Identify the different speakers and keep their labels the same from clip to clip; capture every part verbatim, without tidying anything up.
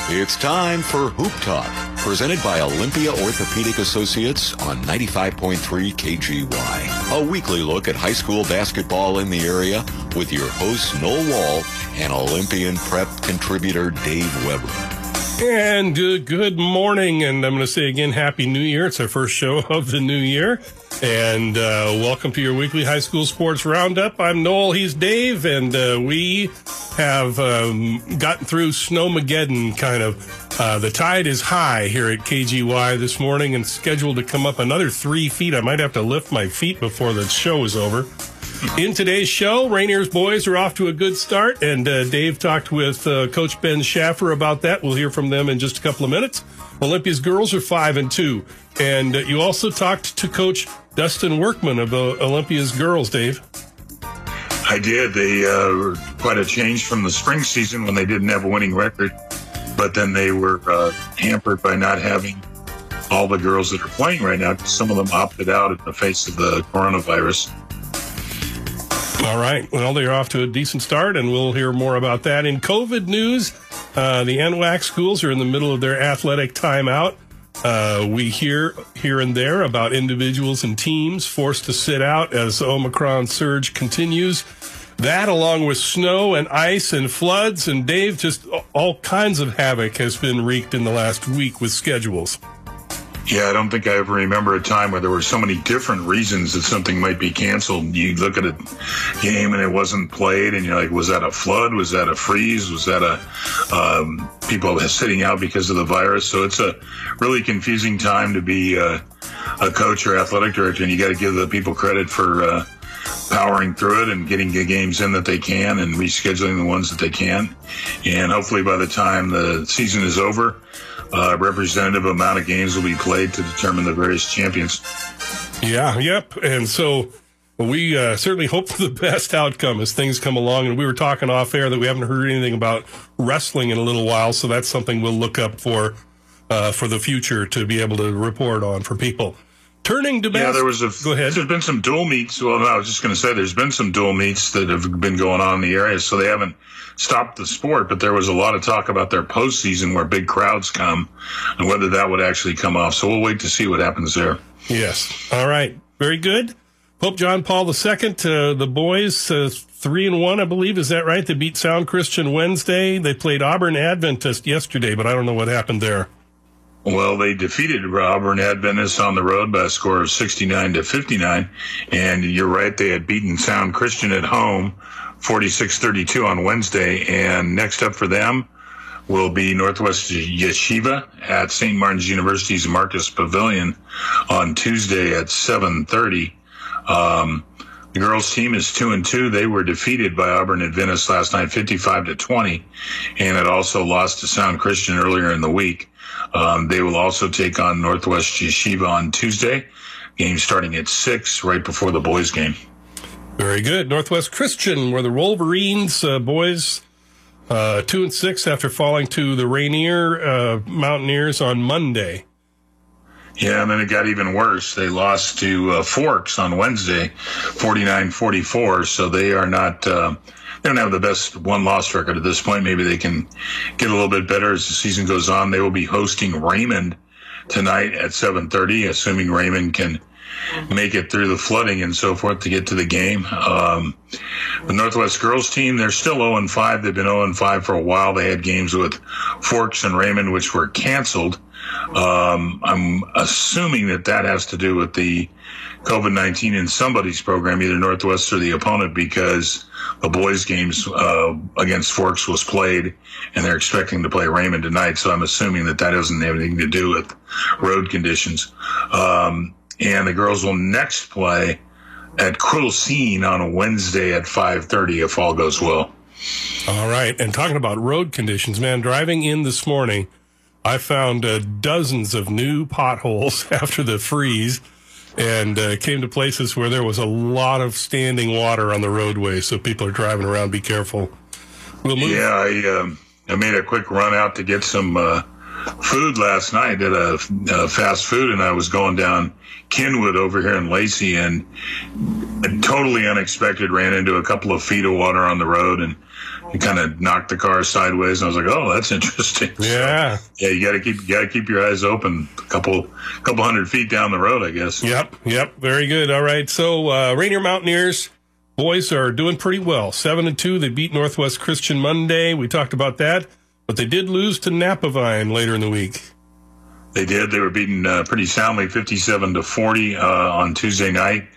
Speaker 1: It's time for Hoop Talk, presented by Olympia Orthopedic Associates on ninety-five point three K G Y. A weekly look at high school basketball in the area with your hosts Noel Wall and Olympian Prep contributor Dave Weber.
Speaker 2: And uh, good morning, and I'm going to say again, Happy New Year. It's our first show of the new year, and uh, welcome to your weekly high school sports roundup. I'm Noel, he's Dave, and uh, we have um, gotten through Snowmageddon, kind of. Uh, the tide is high here at K G Y this morning and scheduled to come up another three feet. I might have to lift my feet before the show is over. In today's show, Rainier's boys are off to a good start, and uh, Dave talked with uh, Coach Ben Schaffer about that. We'll hear from them in just a couple of minutes. Olympia's girls are five and two, and uh, you also talked to Coach Dustin Workman of uh, Olympia's girls, Dave.
Speaker 3: I did. They uh, were quite a change from the spring season when they didn't have a winning record, but then they were uh, hampered by not having all the girls that are playing right now, because some of them opted out in the face of the coronavirus.
Speaker 2: All right. Well, they're off to a decent start, and we'll hear more about that. In COVID news, uh, the N W A C schools are in the middle of their athletic timeout. Uh, we hear here and there about individuals and teams forced to sit out as the Omicron surge continues. That, along with snow and ice and floods, and Dave, just all kinds of havoc has been wreaked in the last week with schedules.
Speaker 3: Yeah, I don't think I ever remember a time where there were so many different reasons that something might be canceled. You look at a game and it wasn't played, and you're like, was that a flood? Was that a freeze? Was that a um, people sitting out because of the virus? So it's a really confusing time to be uh, a coach or athletic director, and you got to give the people credit for uh, powering through it and getting the games in that they can and rescheduling the ones that they can. And hopefully by the time the season is over, a uh, representative amount of games will be played to determine the various champions.
Speaker 2: Yeah, yep. And so we uh, certainly hope for the best outcome as things come along. And we were talking off air that we haven't heard anything about wrestling in a little while, so that's something we'll look up for uh, for the future to be able to report on for people. Turning to bas-
Speaker 3: yeah, there was a.
Speaker 2: Go ahead.
Speaker 3: There's been some dual meets. Well, no, I was just going to say there's been some dual meets that have been going on in the area, so they haven't stopped the sport. But there was a lot of talk about their postseason where big crowds come, and whether that would actually come off. So we'll wait to see what happens there.
Speaker 2: Yes. All right. Very good. Pope John Paul the Second. Uh, the boys uh, three and one, I believe. Is that right? They beat Sound Christian Wednesday. They played Auburn Adventist yesterday, but I don't know what happened there.
Speaker 3: Well, they defeated Auburn Adventist on the road by a score of sixty-nine to fifty-nine. And you're right, they had beaten Sound Christian at home forty-six thirty-two on Wednesday. And next up for them will be Northwest Yeshiva at Saint Martin's University's Marcus Pavilion on Tuesday at seven thirty. Um, the girls' team is two and two. They were defeated by Auburn Adventist last night, fifty-five to twenty, and it also lost to Sound Christian earlier in the week. Um, they will also take on Northwest Yeshiva on Tuesday. Game starting at six, right before the boys' game.
Speaker 2: Very good. Northwest Christian, where the Wolverines uh, boys uh, two and six after falling to the Rainier uh, Mountaineers on Monday.
Speaker 3: Yeah, and then it got even worse. They lost to uh, Forks on Wednesday, forty-nine forty-four. So they are not. Uh, They don't have the best one-loss record at this point. Maybe they can get a little bit better as the season goes on. They will be hosting Raymond tonight at seven thirty, assuming Raymond can make it through the flooding and so forth to get to the game. Um, the Northwest girls team, they're still oh and five. They've been oh and five for a while. They had games with Forks and Raymond, which were canceled. Um, I'm assuming that that has to do with the COVID nineteen in somebody's program, either Northwest or the opponent, because the boys' games uh, against Forks was played, and they're expecting to play Raymond tonight. So I'm assuming that that doesn't have anything to do with road conditions. Um, and the girls will next play at Quilcene on a Wednesday at five thirty if all goes well.
Speaker 2: All right. And talking about road conditions, man, driving in this morning, I found uh, dozens of new potholes after the freeze, and uh, came to places where there was a lot of standing water on the roadway. So people are driving around. Be careful. We'll move.
Speaker 3: Yeah, I, um, I made a quick run out to get some uh, food last night at a, a fast food, and I was going down Kenwood over here in Lacey, and totally unexpected ran into a couple of feet of water on the road and he kind of knocked the car sideways, and I was like, "Oh, that's interesting."
Speaker 2: Yeah,
Speaker 3: so, yeah. You got to keep you got to keep your eyes open. A couple couple hundred feet down the road, I guess.
Speaker 2: Yep, yep. Very good. All right. So uh, Rainier Mountaineers boys are doing pretty well. Seven and two. They beat Northwest Christian Monday. We talked about that, but they did lose to Napavine later in the week.
Speaker 3: They did. They were beaten uh, pretty soundly, fifty-seven to forty uh, on Tuesday night.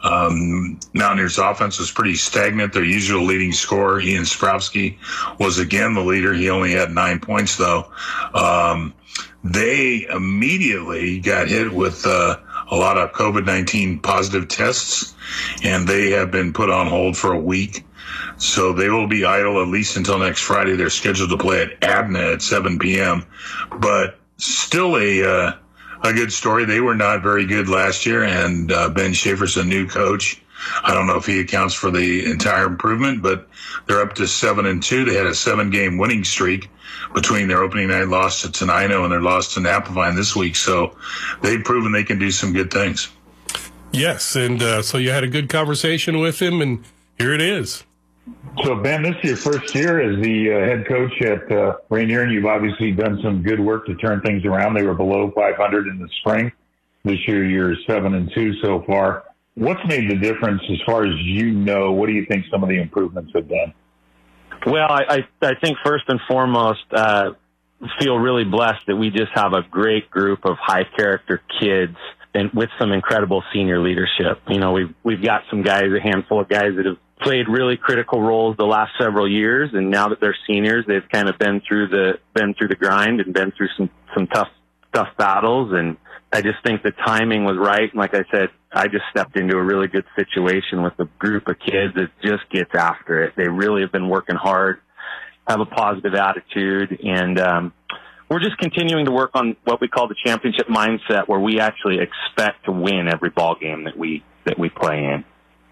Speaker 3: Um, Mountaineers' offense was pretty stagnant. Their usual leading scorer, Ian Sprowski, was again the leader. He only had nine points, though. Um, they immediately got hit with uh, a lot of COVID nineteen positive tests, and they have been put on hold for a week. So they will be idle at least until next Friday. They're scheduled to play at Abna at seven p.m., but still a uh, a good story. They were not very good last year, and uh, Ben Schaefer's a new coach. I don't know if he accounts for the entire improvement, but they're up to seven and two. They had a seven-game winning streak between their opening night loss to Tenino and their loss to Napavine this week. So they've proven they can do some good things.
Speaker 2: Yes, and uh, so you had a good conversation with him, and here it is.
Speaker 4: So, Ben, this is your first year as the uh, head coach at uh, Rainier, and you've obviously done some good work to turn things around. They were below five hundred in the spring. This year, you're seven and two so far. What's made the difference as far as you know? What do you think some of the improvements have been?
Speaker 5: Well, I, I, I think first and foremost, uh, feel really blessed that we just have a great group of high-character kids and with some incredible senior leadership. You know, we've, we've got some guys, a handful of guys that have played really critical roles the last several years, and now that they're seniors, they've kind of been through the been through the grind and been through some some tough tough battles. And I just think the timing was right. And like I said, I just stepped into a really good situation with a group of kids that just gets after it. They really have been working hard, have a positive attitude, and um, we're just continuing to work on what we call the championship mindset, where we actually expect to win every ball game that we that we play in.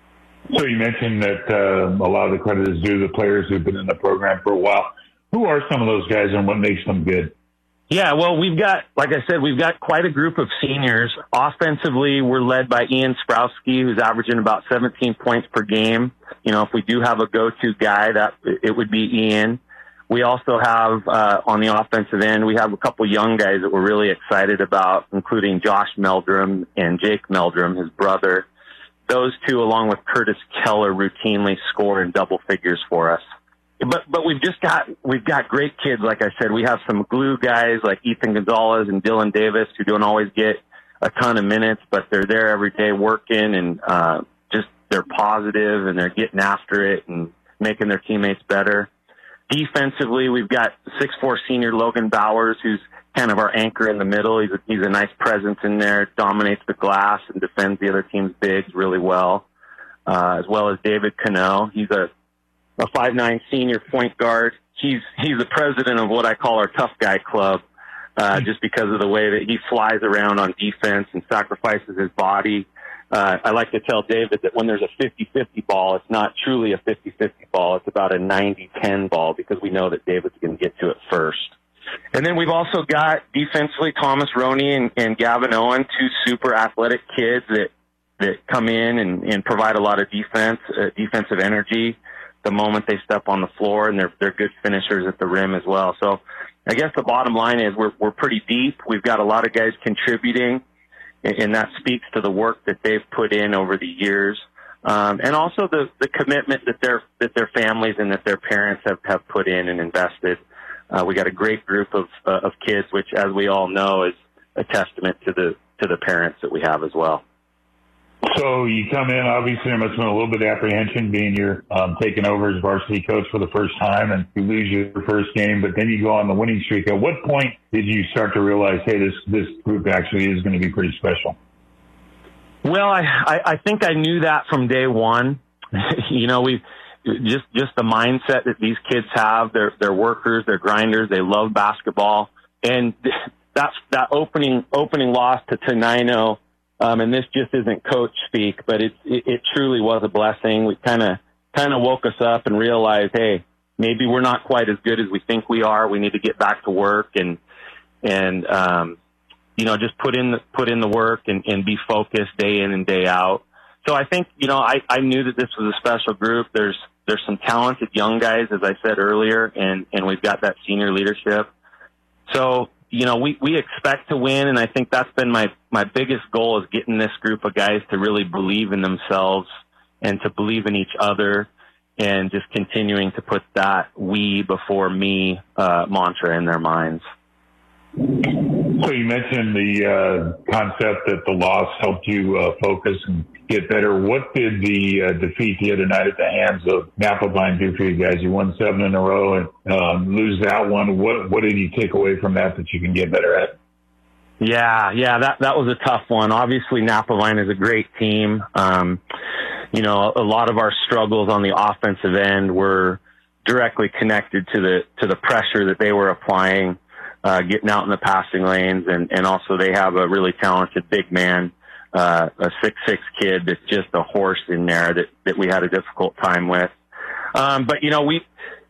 Speaker 4: So you mentioned that uh, a lot of the credit is due to the players who've been in the program for a while. Who are some of those guys and what makes them good?
Speaker 5: Yeah, well, we've got, like I said, we've got quite a group of seniors. Offensively, we're led by Ian Sprowski, who's averaging about seventeen points per game. You know, if we do have a go-to guy, that it would be Ian. We also have, uh, on the offensive end, we have a couple young guys that we're really excited about, including Josh Meldrum and Jake Meldrum, his brother. Those two, along with Curtis Keller, routinely score in double figures for us. But but we've just got we've got great kids. Like I said, we have some glue guys like Ethan Gonzalez and Dylan Davis who don't always get a ton of minutes, but they're there every day working, and uh, just they're positive and they're getting after it and making their teammates better. Defensively, we've got six foot four senior Logan Bowers, who's kind of our anchor in the middle. He's a, he's a nice presence in there, dominates the glass and defends the other team's bigs really well, uh, as well as David Cano. He's a, a five nine senior point guard. He's he's the president of what I call our tough guy club, uh, just because of the way that he flies around on defense and sacrifices his body. Uh, I like to tell David that when there's a fifty fifty ball, it's not truly a fifty fifty ball. It's about a ninety ten ball, because we know that David's going to get to it first. And then we've also got defensively Thomas Roney and, and Gavin Owen, two super athletic kids that, that come in and, and provide a lot of defense, uh, defensive energy the moment they step on the floor, and they're, they're good finishers at the rim as well. So I guess the bottom line is we're, we're pretty deep. We've got a lot of guys contributing, and, and that speaks to the work that they've put in over the years. Um, and also the, the commitment that their, that their families and that their parents have, have put in and invested. Uh, we got a great group of uh, of kids, which, as we all know, is a testament to the to the parents that we have as well.
Speaker 4: So you come in, obviously there must have been a little bit of apprehension being you're um, taking over as varsity coach for the first time, and you lose your first game, but then you go on the winning streak. At what point did you start to realize, hey, this this group actually is going to be pretty special?
Speaker 5: Well, I, I, I think I knew that from day one. you know, we just just the mindset that these kids have. They're they're workers, they're grinders, they love basketball, and that's that opening opening loss to Tenino. Um, and this just isn't coach speak, but it it, it truly was a blessing. We kind of kind of woke us up and realized, hey, maybe we're not quite as good as we think we are. We need to get back to work and and um, you know, just put in the put in the work and, and be focused day in and day out. so I think, you know, I, I knew that this was a special group. There's, there's some talented young guys, as I said earlier, and, and we've got that senior leadership. So, you know, we, we expect to win, and I think that's been my, my biggest goal, is getting this group of guys to really believe in themselves and to believe in each other, and just continuing to put that we before me uh, mantra in their minds.
Speaker 4: So you mentioned the uh, concept that the loss helped you uh, focus and get better. What did the uh, defeat the other night at the hands of Napavine do for you guys? You won seven in a row and um, lose that one. What what did you take away from that that you can get better at?
Speaker 5: Yeah, yeah, that that was a tough one. Obviously, Napavine is a great team. Um, you know, a lot of our struggles on the offensive end were directly connected to the to the pressure that they were applying, uh, getting out in the passing lanes, and and also they have a really talented big man, uh, a six six kid that's just a horse in there that that we had a difficult time with. Um, but you know, we.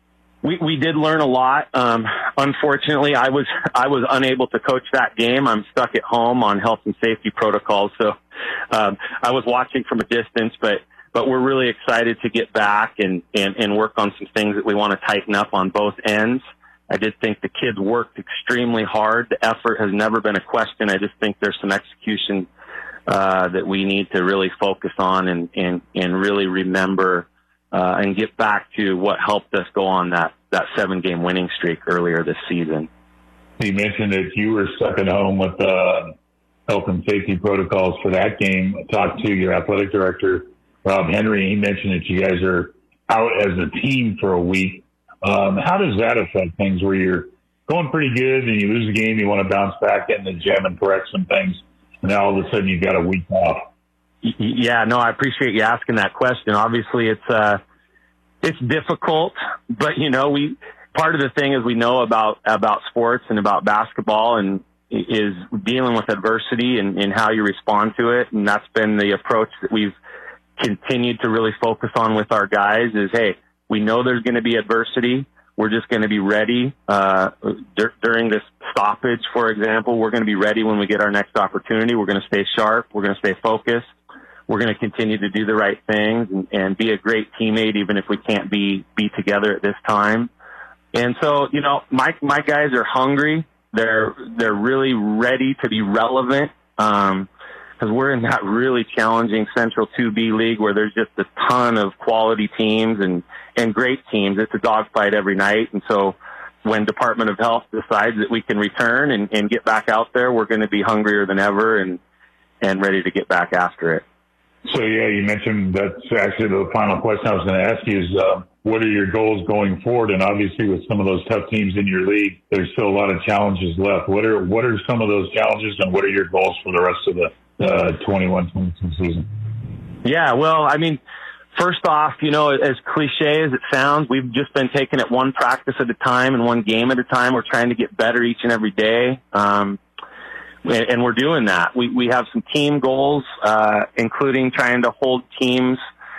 Speaker 5: We we did learn a lot. Um, unfortunately, I was I was unable to coach that game. I'm stuck at home on health and safety protocols, so um, I was watching from a distance. But but we're really excited to get back and, and, and work on some things that we want to tighten up on both ends. I did think the kids worked extremely hard. The effort has never been a question. I just think there's some execution uh, that we need to really focus on and and, and really remember. Uh, and get back to what helped us go on that, that seven-game winning streak earlier this season.
Speaker 4: You mentioned that you were stuck at home with uh, health and safety protocols for that game. I talked to your athletic director, Rob Henry. He mentioned that you guys are out as a team for a week. Um, how does that affect things where you're going pretty good and you lose a game, you want to bounce back in the gym and correct some things, and now all of a sudden you've got a week off?
Speaker 5: Yeah, no, I appreciate you asking that question. Obviously, it's uh, it's difficult, but you know, we part of the thing is we know about about sports and about basketball, and is dealing with adversity and, and how you respond to it, and that's been the approach that we've continued to really focus on with our guys. Is hey, we know there's going to be adversity. We're just going to be ready uh, dur- during this stoppage, for example. We're going to be ready when we get our next opportunity. We're going to stay sharp. We're going to stay focused. We're going to continue to do the right things and, and be a great teammate, even if we can't be, be together at this time. And so, you know, my, my guys are hungry. They're, they're really ready to be relevant. Um, cause we're in that really challenging Central two B league where there's just a ton of quality teams and, and great teams. It's a dogfight every night. And so when Department of Health decides that we can return and, and get back out there, we're going to be hungrier than ever and, and ready to get back after it.
Speaker 4: So, yeah, you mentioned that's actually the final question I was going to ask you is uh, what are your goals going forward? And obviously with some of those tough teams in your league, there's still a lot of challenges left. What are what are some of those challenges, and what are your goals for the rest of the uh, twenty-one twenty-two season?
Speaker 5: Yeah, well, I mean, first off, you know, as cliche as it sounds, we've just been taking it one practice at a time and one game at a time. We're trying to get better each and every day. Um And we're doing that. We we have some team goals, uh, including trying to hold teams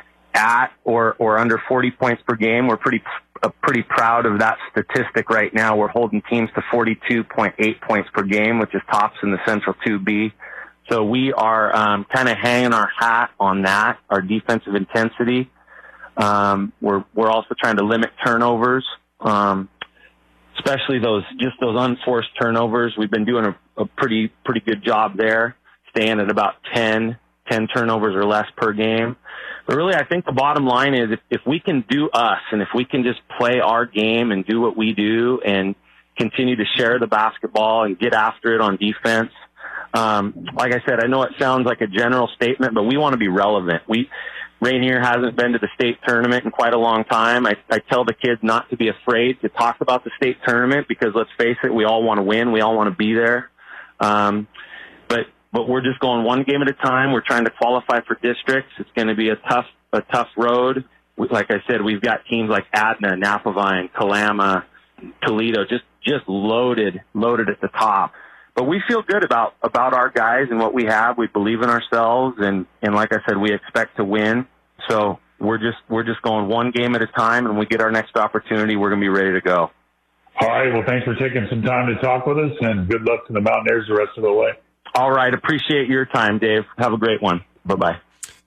Speaker 5: at or, or under forty points per game. We're pretty uh, pretty proud of that statistic right now. We're holding teams to forty-two point eight points per game, which is tops in the Central two B. So we are um, kind of hanging our hat on that, our defensive intensity. Um, we're we're also trying to limit turnovers. Um, especially those, just those unforced turnovers. We've been doing a, a pretty, pretty good job there, staying at about ten, ten turnovers or less per game. But really, I think the bottom line is if, if we can do us and if we can just play our game and do what we do and continue to share the basketball and get after it on defense. Um, like I said, I know it sounds like a general statement, but we want to be relevant. We, Rainier hasn't been to the state tournament in quite a long time. I, I tell the kids not to be afraid to talk about the state tournament because let's face it, we all want to win. We all want to be there. Um, but, but we're just going one game at a time. We're trying to qualify for districts. It's going to be a tough, a tough road. We, like I said, we've got teams like Adna, Napavine, Kalama, Toledo, just, just loaded, loaded at the top. But we feel good about, about our guys and what we have. We believe in ourselves. And, and like I said, we expect to win. So we're just, we're just going one game at a time, and when we get our next opportunity, we're going to be ready to go.
Speaker 4: All right. Well, thanks for taking some time to talk with us, and good luck to the Mountaineers the rest of the way.
Speaker 5: All right. Appreciate your time, Dave. Have a great one. Bye-bye.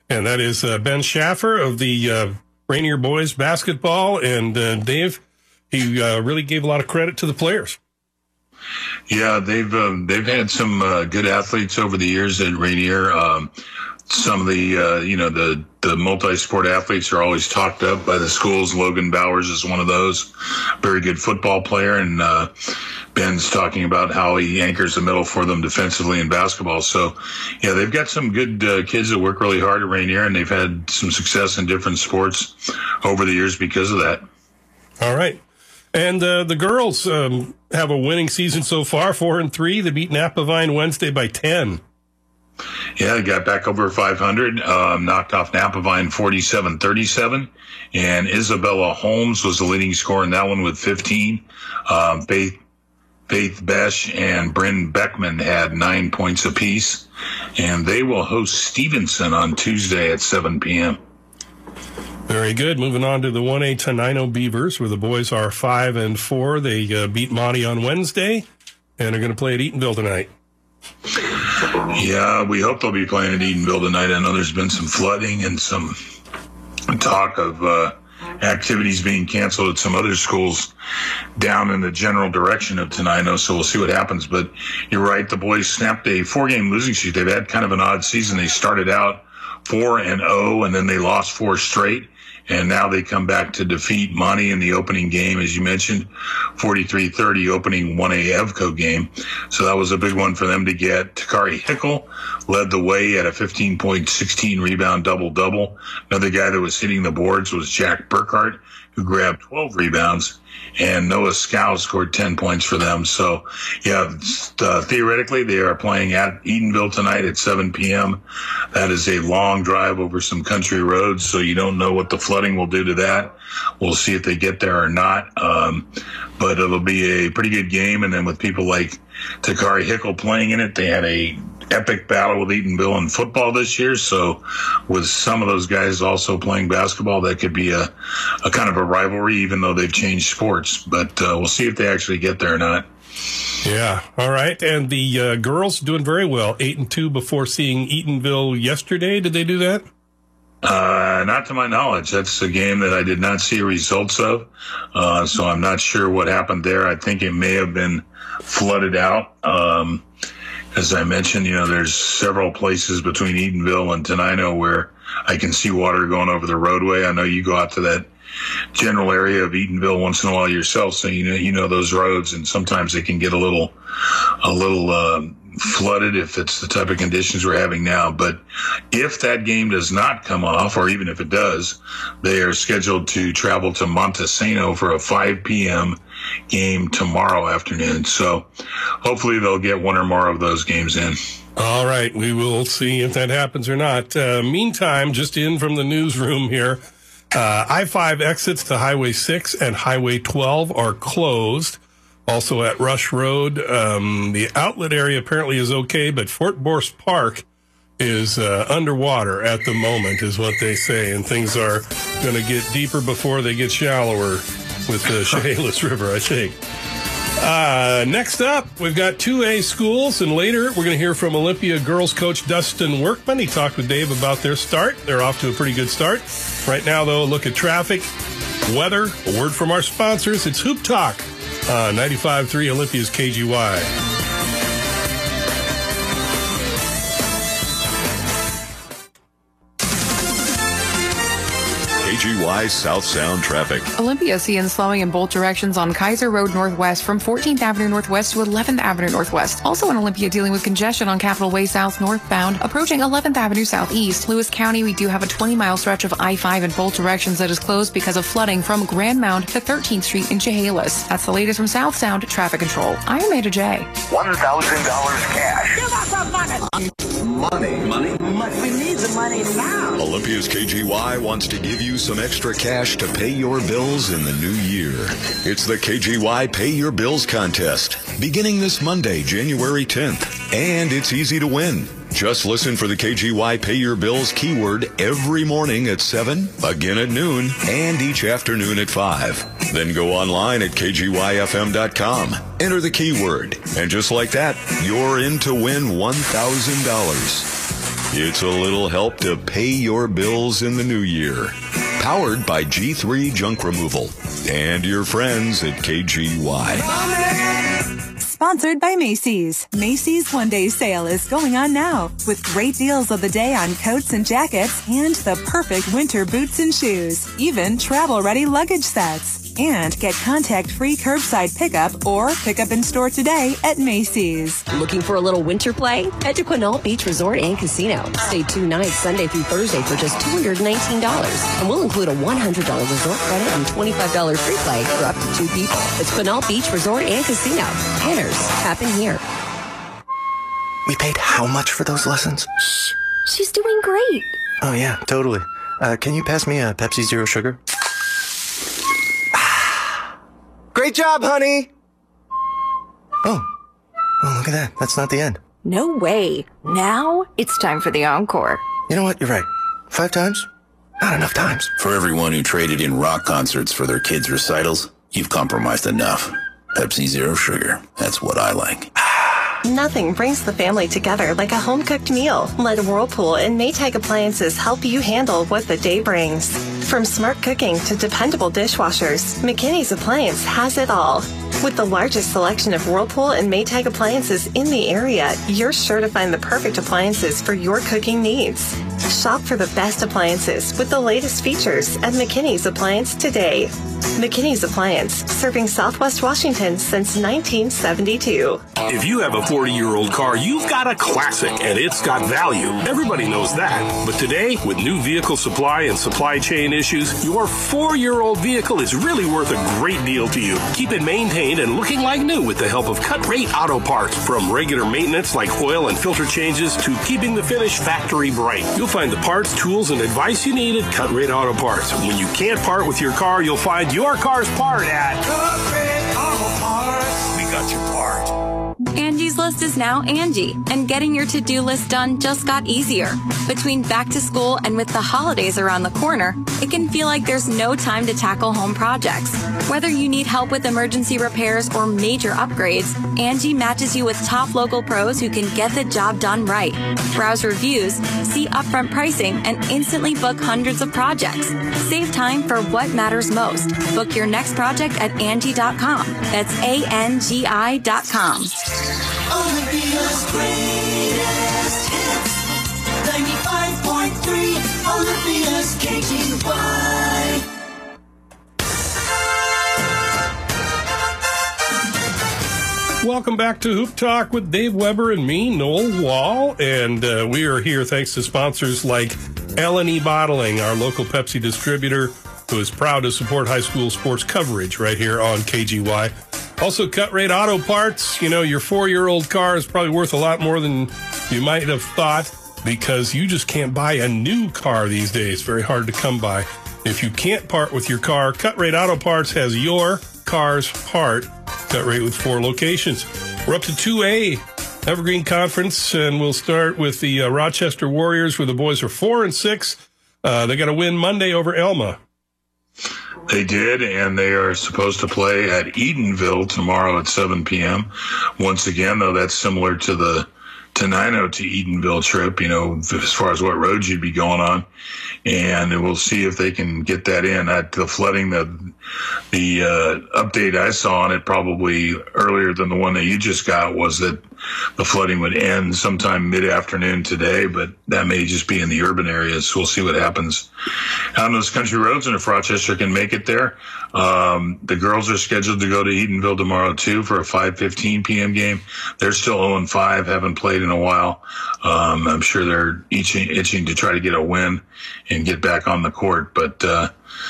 Speaker 2: And that is uh, Ben Schaffer of the uh, Rainier Boys basketball. And uh, Dave, he uh, really gave a lot of credit to the players.
Speaker 3: Yeah, they've um, they've had some uh, good athletes over the years at Rainier. Um, some of the uh, you know the the multi-sport athletes are always talked up by the schools. Logan Bowers is one of those, very good football player, and uh, Ben's talking about how he anchors the middle for them defensively in basketball. So, yeah, they've got some good uh, kids that work really hard at Rainier, and they've had some success in different sports over the years because of that.
Speaker 2: All right. And uh, the girls um, have a winning season so far, four and three. They beat Napavine Wednesday by ten.
Speaker 3: Yeah, they got back over five hundred, um, knocked off Napavine forty-seven thirty-seven. And Isabella Holmes was the leading scorer in that one with fifteen. Um, Faith, Faith Besh and Bryn Beckman had nine points apiece. And they will host Stevenson on Tuesday at seven p.m.
Speaker 2: Very good. Moving on to the one A Tenino Beavers, where the boys are five and four. They uh, beat Monty on Wednesday, and are going to play at Eatonville tonight.
Speaker 3: Yeah, we hope they'll be playing at Eatonville tonight. I know there's been some flooding and some talk of uh, activities being canceled at some other schools down in the general direction of Tenino, so we'll see what happens. But you're right, the boys snapped a four-game losing streak. They've had kind of an odd season. They started out four and oh, and then they lost four straight. And now they come back to defeat Monty in the opening game, as you mentioned, forty-three thirty, opening one A Evco game. So that was a big one for them to get. Takari Hickel led the way at a fifteen point, sixteen rebound double-double. Another guy that was hitting the boards was Jack Burkhart, who grabbed twelve rebounds. And Noah Scow scored ten points for them. So, yeah, uh, theoretically, they are playing at Eatonville tonight at seven p.m. That is a long drive over some country roads, so you don't know what the flooding will do to that. We'll see if they get there or not. Um, but it'll be a pretty good game. And then with people like Takari Hickel playing in it, they had a epic battle with Eatonville in football this year. So with some of those guys also playing basketball, that could be a, a kind of a rivalry, even though they've changed sports. But uh, we'll see if they actually get there or not.
Speaker 2: Yeah. All right. And the uh, girls doing very well, eight and two before seeing Eatonville yesterday. Did they do that?
Speaker 3: Uh, not to my knowledge. That's a game that I did not see results of. Uh, so I'm not sure what happened there. I think it may have been flooded out. Um, as I mentioned, you know, there's several places between Eatonville and Tenino where I can see water going over the roadway. I know you go out to that general area of Eatonville once in a while yourself, so you know you know those roads, and sometimes they can get a little a little uh, flooded if it's the type of conditions we're having now. But if that game does not come off, or even if it does, they are scheduled to travel to Montesano for a five p.m. game tomorrow afternoon. So hopefully they'll get one or more of those games in.
Speaker 2: All right, we will see if that happens or not. Uh, meantime, just in from the newsroom here, Uh, I five exits to Highway six and Highway twelve are closed. Also at Rush Road, um, the outlet area apparently is okay, but Fort Borse Park is uh, underwater at the moment, is what they say, and things are going to get deeper before they get shallower with the Chehalis River, I think. Uh, next up, we've got two A schools, and later we're going to hear from Olympia girls coach Dustin Workman. He talked with Dave about their start. They're off to a pretty good start. Right now, though, a look at traffic, weather, a word from our sponsors. It's Hoop Talk on ninety-five point three Olympia's K G Y.
Speaker 1: K G Y South Sound traffic.
Speaker 6: Olympia seeing slowing in both directions on Kaiser Road Northwest from fourteenth Avenue Northwest to eleventh Avenue Northwest. Also in Olympia dealing with congestion on Capitol Way South northbound, approaching eleventh Avenue Southeast. Lewis County, we do have a twenty mile stretch of I five in both directions that is closed because of flooding from Grand Mound to thirteenth Street in Chehalis. That's the latest from South Sound Traffic Control. I'm Amanda J.
Speaker 7: one thousand dollars cash.
Speaker 8: Give us some money.
Speaker 7: Money. Money.
Speaker 8: Money. We need the money now.
Speaker 1: Olympia's K G Y wants to give you some extra cash to pay your bills in the new year. It's the K G Y Pay Your Bills contest, beginning this Monday, January tenth. And it's easy to win. Just listen for the K G Y Pay Your Bills keyword every morning at seven, again at noon, and each afternoon at five. Then go online at K G Y F M dot com. Enter the keyword. And just like that, you're in to win one thousand dollars. It's a little help to pay your bills in the new year. Powered by G three Junk Removal and your friends at K G Y.
Speaker 9: Sponsored by Macy's. Macy's one-day sale is going on now with great deals of the day on coats and jackets and the perfect winter boots and shoes. Even travel-ready luggage sets. And get contact-free curbside pickup or pick up in store today at Macy's.
Speaker 10: Looking for a little winter play? Head to Quinault Beach Resort and Casino. Stay two nights Sunday through Thursday for just two hundred nineteen dollars. And we'll include a one hundred dollars resort credit and twenty-five dollars free play for up to two people. It's Quinault Beach Resort and Casino. Winners happen here.
Speaker 11: We paid how much for those lessons?
Speaker 12: Shh. She's doing great.
Speaker 11: Oh, yeah, totally. Uh, can you pass me a Pepsi Zero Sugar? Great job, honey! Oh. Oh, look at that. That's not the end.
Speaker 12: No way. Now it's time for the encore.
Speaker 11: You know what? You're right. Five times? Not enough times.
Speaker 13: For everyone who traded in rock concerts for their kids' recitals, you've compromised enough. Pepsi Zero Sugar. That's what I like.
Speaker 14: Nothing brings the family together like a home-cooked meal. Let Whirlpool and Maytag appliances help you handle what the day brings. From smart cooking to dependable dishwashers, McKinney's Appliance has it all. With the largest selection of Whirlpool and Maytag appliances in the area, you're sure to find the perfect appliances for your cooking needs. Shop for the best appliances with the latest features at McKinney's Appliance today. McKinney's Appliance, serving Southwest Washington since nineteen seventy-two.
Speaker 15: If you have a forty-year-old car, you've got a classic, and it's got value. Everybody knows that. But today, with new vehicle supply and supply chain issues, your four-year-old vehicle is really worth a great deal to you. Keep it maintained and looking like new with the help of Cut Rate Auto Parts. From regular maintenance like oil and filter changes to keeping the finish factory bright. You'll find the parts, tools, and advice you need at Cut Rate Auto Parts. When you can't part with your car, you'll find your car's part at Cut Rate Auto Parts. We got your part.
Speaker 16: Angie's List is now Angie, and getting your to-do list done just got easier. Between back to school and with the holidays around the corner, it can feel like there's no time to tackle home projects. Whether you need help with emergency repairs or major upgrades, Angie matches you with top local pros who can get the job done right. Browse reviews, see upfront pricing, and instantly book hundreds of projects. Save time for what matters most. Book your next project at Angie dot com. That's A N G I dot com.
Speaker 17: Olympia's greatest hits. ninety-five point three Olympia's K G Y.
Speaker 2: Welcome back to Hoop Talk with Dave Weber and me, Noel Wall. And uh, we are here thanks to sponsors like L and E Bottling, our local Pepsi distributor, who is proud to support high school sports coverage right here on K G Y. Also, Cut Rate Auto Parts. You know, your four-year-old car is probably worth a lot more than you might have thought because you just can't buy a new car these days. Very hard to come by. If you can't part with your car, Cut Rate Auto Parts has your car's part. Cut Rate with four locations. We're up to two A Evergreen Conference, and we'll start with the uh, Rochester Warriors, where the boys are four and six. Uh, they got a win Monday over Elma.
Speaker 3: They did, and they are supposed to play at Edenville tomorrow at seven p.m. Once again, though, that's similar to the Tenino to Edenville trip, you know, as far as what roads you'd be going on. And we'll see if they can get that in. At the flooding, the the uh, update I saw on it probably earlier than the one that you just got was that the flooding would end sometime mid-afternoon today, but that may just be in the urban areas. So we'll see what happens on those country roads, and if Rochester can make it there. Um, the girls are scheduled to go to Edenville tomorrow, too, for a five fifteen p.m. game. They're still oh and five, haven't played in a while. Um, I'm sure they're itching, itching to try to get a win and get back on the court, but uh,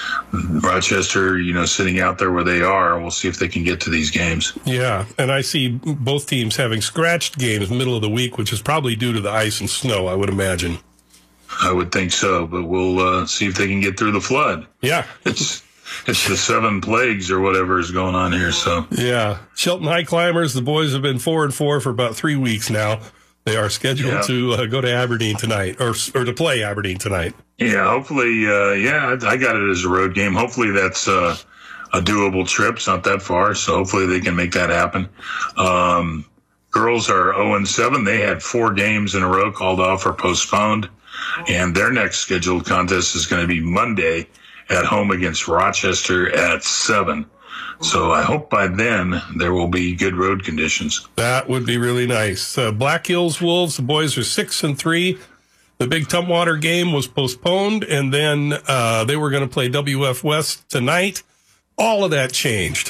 Speaker 3: Rochester, you know, sitting out there where they are, we'll see if they can get to these games.
Speaker 2: Yeah, and I see both teams having scratched games middle of the week, which is probably due to the ice and snow, I would imagine.
Speaker 3: I would think so, but we'll uh, see if they can get through the flood.
Speaker 2: Yeah.
Speaker 3: It's it's the seven plagues or whatever is going on here, so.
Speaker 2: Yeah. Shelton High Climbers, the boys have been four and four for about three weeks now. They are scheduled yeah. to uh, go to Aberdeen tonight, or or to play Aberdeen tonight.
Speaker 3: Yeah, hopefully, uh, yeah, I got it as a road game. Hopefully that's uh, a doable trip. It's not that far, so hopefully they can make that happen. Um, girls are oh and seven. They had four games in a row called off or postponed. And their next scheduled contest is going to be Monday at home against Rochester at seven. So I hope by then there will be good road conditions.
Speaker 2: That would be really nice. Uh, Black Hills Wolves, the boys are six and three. The big Tumwater game was postponed, and then uh, they were going to play W F West tonight. All of that changed.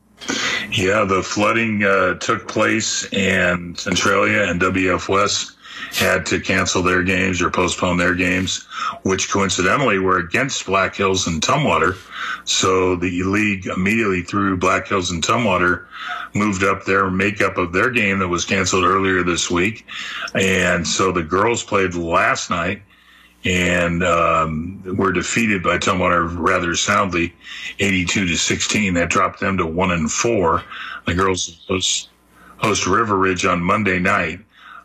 Speaker 3: Yeah, the flooding uh, took place, and Centralia and W F West had to cancel their games or postpone their games, which coincidentally were against Black Hills and Tumwater. So the league immediately threw Black Hills and Tumwater, moved up their makeup of their game that was canceled earlier this week. And so the girls played last night and um, were defeated by Tumwater rather soundly, eighty-two to sixteen. That dropped them to one and four. The girls host, host River Ridge on Monday night.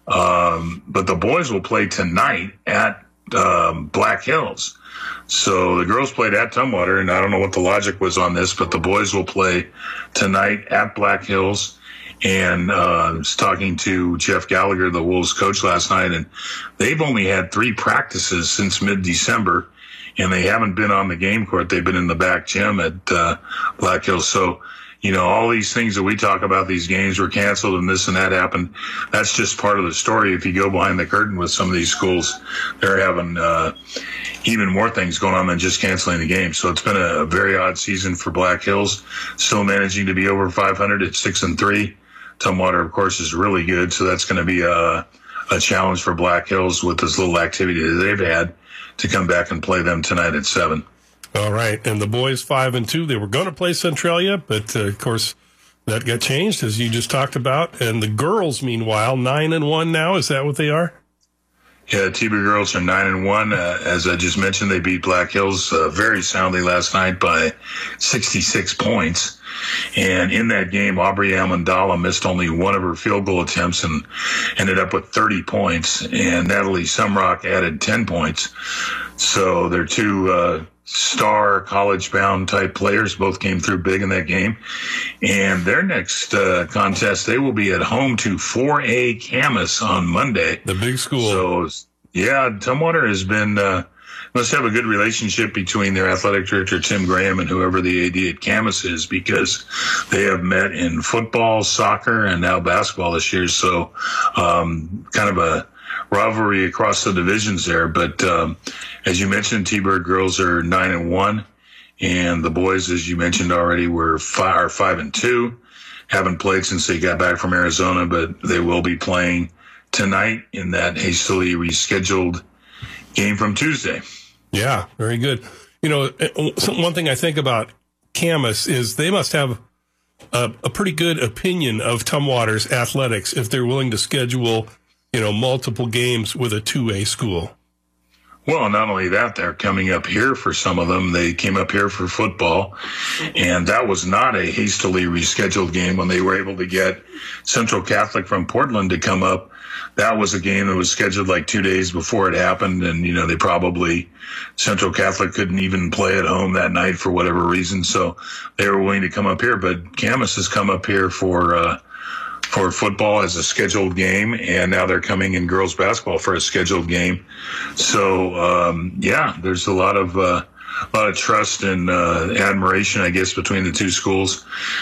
Speaker 3: Um, but the boys will play tonight at um, Black Hills. So the girls played at Tumwater, and I don't know what the logic was on this, but the boys will play tonight at Black Hills. And uh, I was talking to Jeff Gallagher, the Wolves coach, last night, and they've only had three practices since mid-December, and they haven't been on the game court. They've been in the back gym at uh, Black Hills. So, you know, all these things that we talk about, these games were canceled and this and that happened. That's just part of the story. If you go behind the curtain with some of these schools, they're having uh, even more things going on than just canceling the game. So it's been a very odd season for Black Hills, still managing to be over five hundred at six and three. Tumwater, of course, is really good. So that's going to be a, a challenge for Black Hills with this little activity that they've had to come back and play them tonight at seven.
Speaker 2: All right, and the boys five and two. They were going to play Centralia, but uh, of course that got changed as you just talked about. And the girls, meanwhile, nine and one now. Is that what they are?
Speaker 3: Yeah, T B girls are nine and one. Uh, as I just mentioned, they beat Black Hills uh, very soundly last night by sixty-six points. And in that game, Aubrey Amandala missed only one of her field goal attempts and ended up with thirty points. And Natalie Sumrock added ten points. So they're two uh, star college-bound type players. Both came through big in that game. And their next uh, contest, they will be at home to four A Camas on Monday.
Speaker 2: The big school.
Speaker 3: So, yeah, Tumwater has been uh, must have a good relationship between their athletic director, Tim Graham, and whoever the A D at Camas is, because they have met in football, soccer, and now basketball this year. So um, kind of a rivalry across the divisions there. But um, as you mentioned, T-Bird girls are nine and one, and the boys, as you mentioned already, were five, are five and two. Haven't played since they got back from Arizona, but they will be playing tonight in that hastily rescheduled game from Tuesday.
Speaker 2: Yeah, very good. You know, one thing I think about Camas is they must have a, a pretty good opinion of Tumwater's athletics if they're willing to schedule, you know, multiple games with a two A school.
Speaker 3: Well, not only that, they're coming up here for some of them. They came up here for football, and that was not a hastily rescheduled game when they were able to get Central Catholic from Portland to come up. That was a game that was scheduled like two days before it happened, and, you know, they probably, Central Catholic couldn't even play at home that night for whatever reason, so they were willing to come up here. But Camas has come up here for uh, for football as a scheduled game, and now they're coming in girls basketball for a scheduled game. So, um, yeah, there's a lot of uh, a lot of trust and uh, admiration, I guess, between the two schools.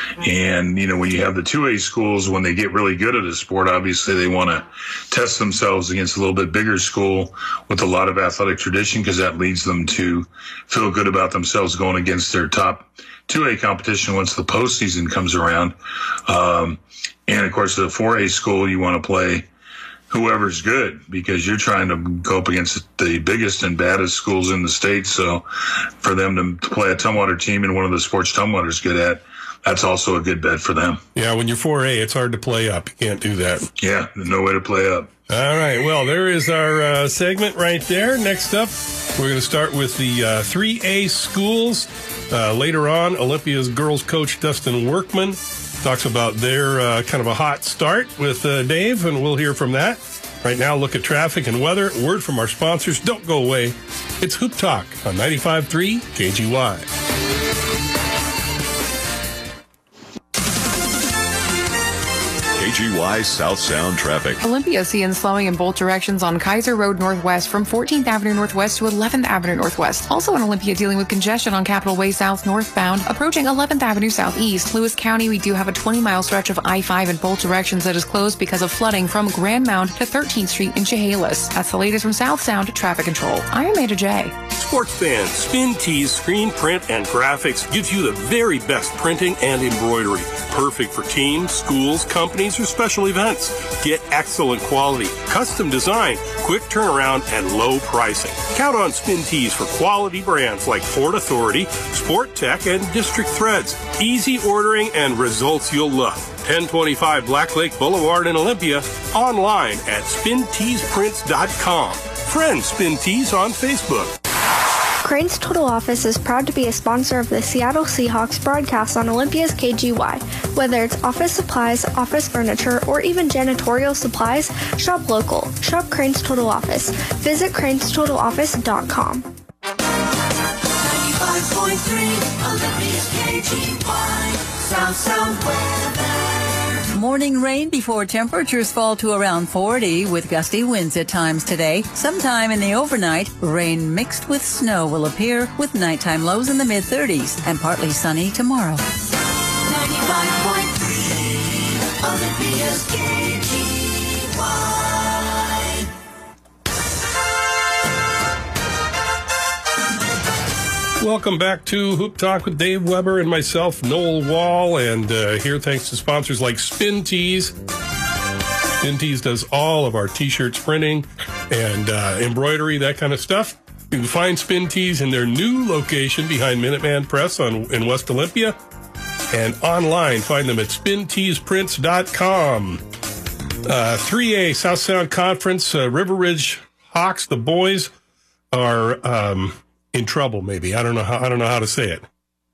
Speaker 3: And, you know, when you have the two A schools, when they get really good at a sport, obviously they want to test themselves against a little bit bigger school with a lot of athletic tradition, because that leads them to feel good about themselves going against their top two A competition once the postseason comes around. Um, and, of course, the four A school, you want to play whoever's good, because you're trying to go up against the biggest and baddest schools in the state. So for them to play a Tumwater team in one of the sports Tumwater's good at, that's also a good bet for them.
Speaker 2: Yeah, when you're four A, it's hard to play up. You can't do that.
Speaker 3: Yeah, there's no way to play up.
Speaker 2: All right, well, there is our uh, segment right there. Next up, we're going to start with the uh, three A schools. Uh, later on, Olympia's girls coach Dustin Workman talks about their uh, kind of a hot start with uh, Dave, and we'll hear from that. Right now, look at traffic and weather. Word from our sponsors. Don't go away. It's Hoop Talk on ninety-five point three K G Y.
Speaker 1: K G Y South Sound traffic.
Speaker 6: Olympia seeing slowing in both directions on Kaiser Road Northwest from fourteenth Avenue Northwest to eleventh Avenue Northwest. Also in Olympia dealing with congestion on Capitol Way South northbound, approaching eleventh Avenue Southeast. Lewis County, we do have a twenty mile stretch of I five in both directions that is closed because of flooding from Grand Mound to thirteenth Street in Chehalis. That's the latest from South Sound Traffic Control. I'm Amanda J.
Speaker 15: Sports fans, Spin Tees Screen Print and Graphics gives you the very best printing and embroidery. Perfect for teams, schools, companies, or special events. Get excellent quality, custom design, quick turnaround, and low pricing. Count on Spin Tees for quality brands like Port Authority, Sport Tech, and District Threads. Easy ordering and results you'll love. ten twenty-five Black Lake Boulevard in Olympia. Online at spin tees prints dot com. Friend Spin Tees on Facebook.
Speaker 18: Crane's Total Office is proud to be a sponsor of the Seattle Seahawks broadcast on Olympia's K G Y. Whether it's office supplies, office furniture, or even janitorial supplies, shop local. Shop Crane's Total Office. Visit cranes total office dot com.
Speaker 17: ninety-five point three Olympia's K G Y South Sound weather.
Speaker 19: Morning rain before temperatures fall to around forty with gusty winds at times today. Sometime in the overnight, rain mixed with snow will appear with nighttime lows in the mid thirties and partly sunny tomorrow.
Speaker 17: ninety-five point three Olympia's K G Y.
Speaker 2: Welcome back to Hoop Talk with Dave Weber and myself, Noel Wall, and uh, here thanks to sponsors like Spin Tees. Spin Tees does all of our t-shirts printing and uh, embroidery, that kind of stuff. You can find Spin Tees in their new location behind Minuteman Press on in West Olympia, and online find them at spin tees prints dot com. Uh, three A South Sound Conference, uh, River Ridge Hawks, the boys are um, in trouble. Maybe I don't know how I don't know how to say it.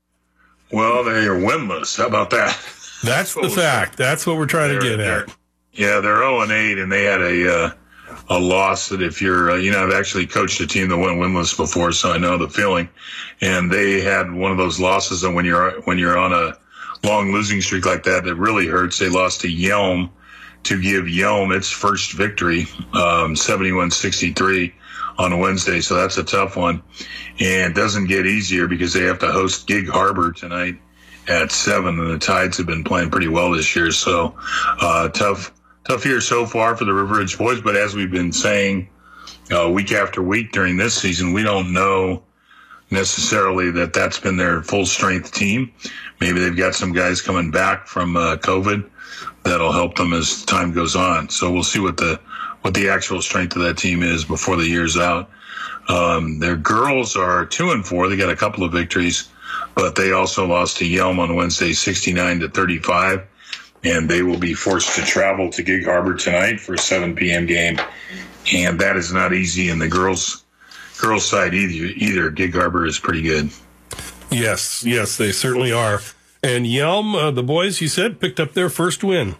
Speaker 3: Well, they are winless. How about that?
Speaker 2: That's the fact. That's what we're trying to get at.
Speaker 3: Yeah, they're zero and eight, and they had a uh, a loss that if you're, uh, you know, I've actually coached a team that went winless before, so I know the feeling. And they had one of those losses that when you're when you're on a long losing streak like that, that really hurts. They lost to Yelm to give Yelm its first victory, um, seventy-one sixty-three on Wednesday. So that's a tough one. And it doesn't get easier because they have to host Gig Harbor tonight at seven, and the Tides have been playing pretty well this year. So uh, tough, tough year so far for the River Ridge boys. But as we've been saying uh, week after week during this season, we don't know necessarily that that's been their full strength team. Maybe they've got some guys coming back from uh, COVID that'll help them as time goes on. So we'll see what the what the actual strength of that team is before the year's out. Um, their girls are two and four. They got a couple of victories, but they also lost to Yelm on Wednesday, sixty-nine to thirty-five, and they will be forced to travel to Gig Harbor tonight for a seven p.m. game, and that is not easy. And the girls girls side either. Either Gig Harbor is pretty good.
Speaker 2: Yes, yes, they certainly are. And Yelm, uh, the boys, you said, picked up their first win.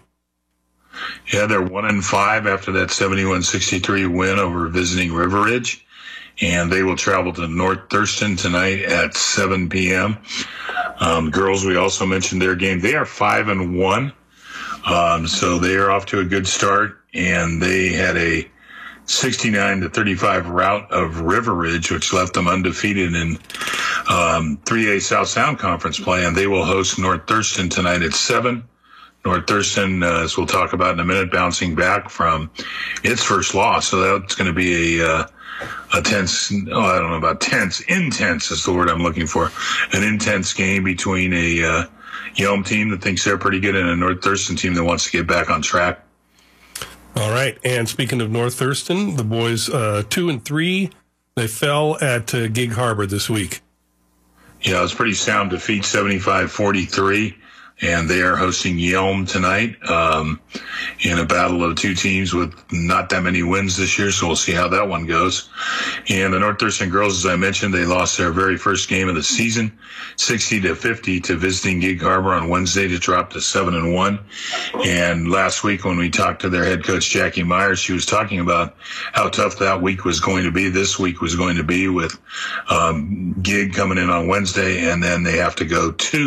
Speaker 3: Yeah, they're one and five after that seventy-one sixty-three win over visiting River Ridge, and they will travel to North Thurston tonight at seven p.m. Um, girls, we also mentioned their game. They are five and one, um, so they are off to a good start, and they had a sixty-nine to thirty-five rout of River Ridge, which left them undefeated in um, three A South Sound Conference play, and they will host North Thurston tonight at seven. North Thurston, uh, as we'll talk about in a minute, bouncing back from its first loss, so that's going to be a uh, a tense, oh, I don't know about tense, intense is the word I'm looking for, an intense game between a uh, Yelm team that thinks they're pretty good and a North Thurston team that wants to get back on track.
Speaker 2: All right, and speaking of North Thurston, the boys uh, two and three, they fell at uh, Gig Harbor this week.
Speaker 3: Yeah, it was a pretty sound defeat, seventy-five forty-three. And they are hosting Yelm tonight um, in a battle of two teams with not that many wins this year, so we'll see how that one goes. And the North Thurston girls, as I mentioned, they lost their very first game of the season, sixty to fifty, to visiting Gig Harbor on Wednesday to drop to seven and one. And last week when we talked to their head coach, Jackie Myers, she was talking about how tough that week was going to be. This week was going to be with um, Gig coming in on Wednesday, and then they have to go to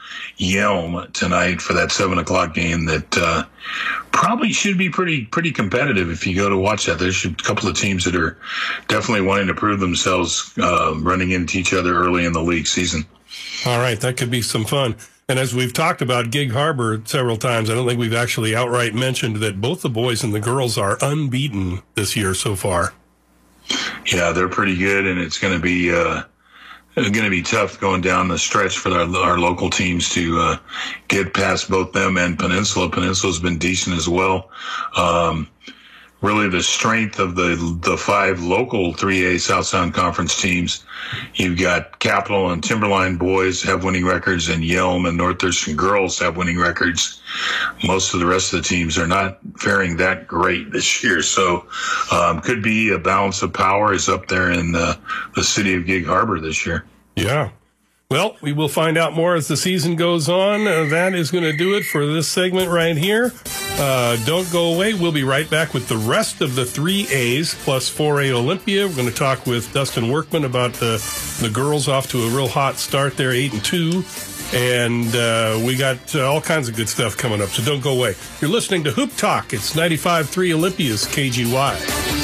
Speaker 3: Yelm tonight for that seven o'clock game that uh, probably should be pretty pretty competitive if you go to watch that. There's a couple of teams that are definitely wanting to prove themselves uh, running into each other early in the league season.
Speaker 2: All right, that could be some fun. And as we've talked about Gig Harbor several times, I don't think we've actually outright mentioned that both the boys and the girls are unbeaten this year so far.
Speaker 3: Yeah, they're pretty good, and it's going to be uh, going to be tough going down the stretch for our, our local teams to uh, get past both them and Peninsula. Peninsula's been decent as well. Um, really, the strength of the the five local three A South Sound Conference teams. You've got Capital and Timberline boys have winning records, and Yelm and North Thurston girls have winning records. Most of the rest of the teams are not faring that great this year, so um, could be a balance of power is up there in the, the city of Gig Harbor this year.
Speaker 2: Yeah. Well, we will find out more as the season goes on. Uh, that is going to do it for this segment right here. Uh, don't go away. We'll be right back with the rest of the three A's plus four A Olympia. We're going to talk with Dustin Workman about the, the girls off to a real hot start there, eight and two. And uh, we got uh, all kinds of good stuff coming up, so don't go away. You're listening to Hoop Talk. It's ninety-five point three Olympia's K G Y.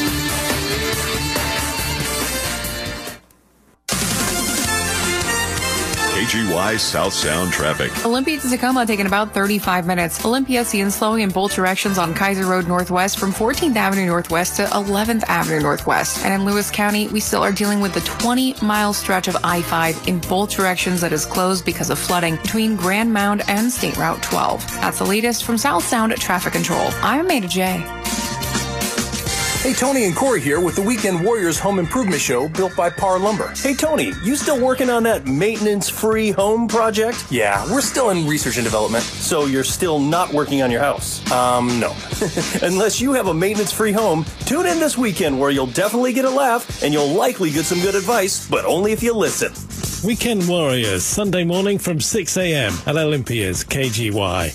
Speaker 1: K G Y South Sound traffic.
Speaker 6: Olympia to Tacoma taking about thirty-five minutes. Olympia seeing slowing in both directions on Kaiser Road Northwest from fourteenth Avenue Northwest to eleventh Avenue Northwest. And in Lewis County, we still are dealing with the twenty mile stretch of I five in both directions that is closed because of flooding between Grand Mound and State Route twelve. That's the latest from South Sound Traffic Control. I'm Amanda J.
Speaker 20: Hey, Tony and Corey here with the Weekend Warriors Home Improvement Show built by Par Lumber. Hey, Tony, you still working on that maintenance-free home project? Yeah, we're still in research and development. So you're still not working on your house? Um, no. Unless you have a maintenance-free home, tune in this weekend where you'll definitely get a laugh and you'll likely get some good advice, but only if you listen.
Speaker 21: Weekend Warriors, Sunday morning from six a.m. at Olympia's K G Y.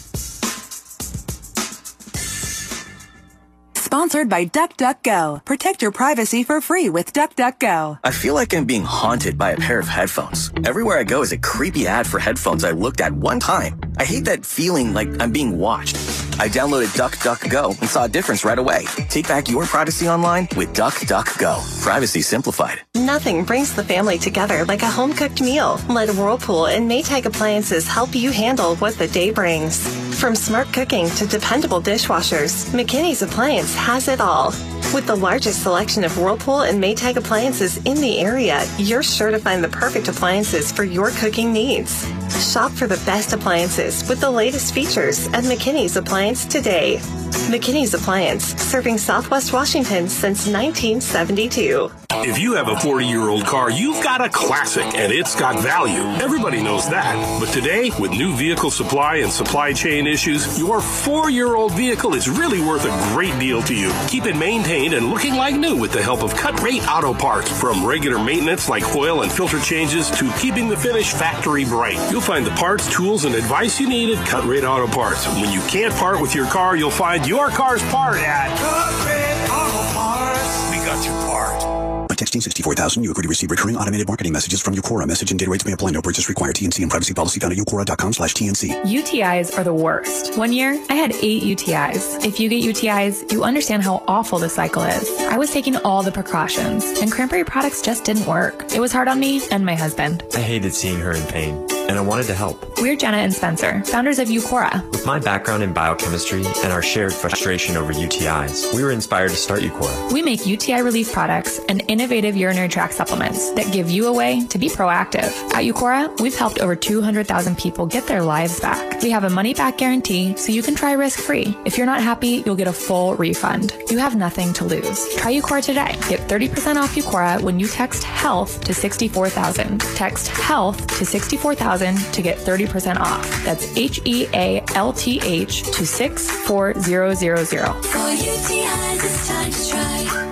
Speaker 9: Sponsored by DuckDuckGo. Protect your privacy for free with DuckDuckGo.
Speaker 11: I feel like I'm being haunted by a pair of headphones. Everywhere I go is a creepy ad for headphones I looked at one time. I hate that feeling like I'm being watched. I downloaded DuckDuckGo and saw a difference right away. Take back your privacy online with DuckDuckGo. Privacy simplified.
Speaker 14: Nothing brings the family together like a home-cooked meal. Let Whirlpool and Maytag appliances help you handle what the day brings. From smart cooking to dependable dishwashers, McKinney's Appliance has it all. With the largest selection of Whirlpool and Maytag appliances in the area, you're sure to find the perfect appliances for your cooking needs. Shop for the best appliances with the latest features at McKinney's Appliance today. McKinney's Appliance, serving Southwest Washington since nineteen seventy-two.
Speaker 15: If you have a forty-year-old car, you've got a classic, and it's got value. Everybody knows that. But today, with new vehicle supply and supply chain issues, your four-year-old vehicle is really worth a great deal to you. Keep it maintained and looking like new with the help of Cut Rate Auto Parts. From regular maintenance like oil and filter changes to keeping the finish factory bright. You'll find the parts, tools, and advice you need at Cut Rate Auto Parts. When you can't part with your car, you'll find your car's part at Cut Rate Auto Parts. We got your part.
Speaker 22: By texting sixty-four thousand, you agree to receive recurring automated marketing messages from Ucora. Message and data rates may apply. No purchase required. T N C and privacy policy found at ucora.com slash TNC.
Speaker 23: U T Is are the worst. One year, I had eight U T Is. If you get U T Is, you understand how awful the cycle is. I was taking all the precautions, and Cranberry products just didn't work. It was hard on me and my husband.
Speaker 24: I hated seeing her in pain, and I wanted to help.
Speaker 23: We're Jenna and Spencer, founders of Ucora.
Speaker 24: With my background in biochemistry and our shared frustration over U T Is, we were inspired to start Ucora.
Speaker 23: We make U T I relief products and innovative urinary tract supplements that give you a way to be proactive. At Ucora, we've helped over two hundred thousand people get their lives back. We have a money-back guarantee, so you can try risk-free. If you're not happy, you'll get a full refund. You have nothing to lose. Try Ucora today. Get thirty percent off Ucora when you text HEALTH to sixty-four thousand. Text HEALTH to sixty-four thousand to get thirty percent off. That's H E A L T H to six four zero zero zero.
Speaker 17: For U T Is, it's time to try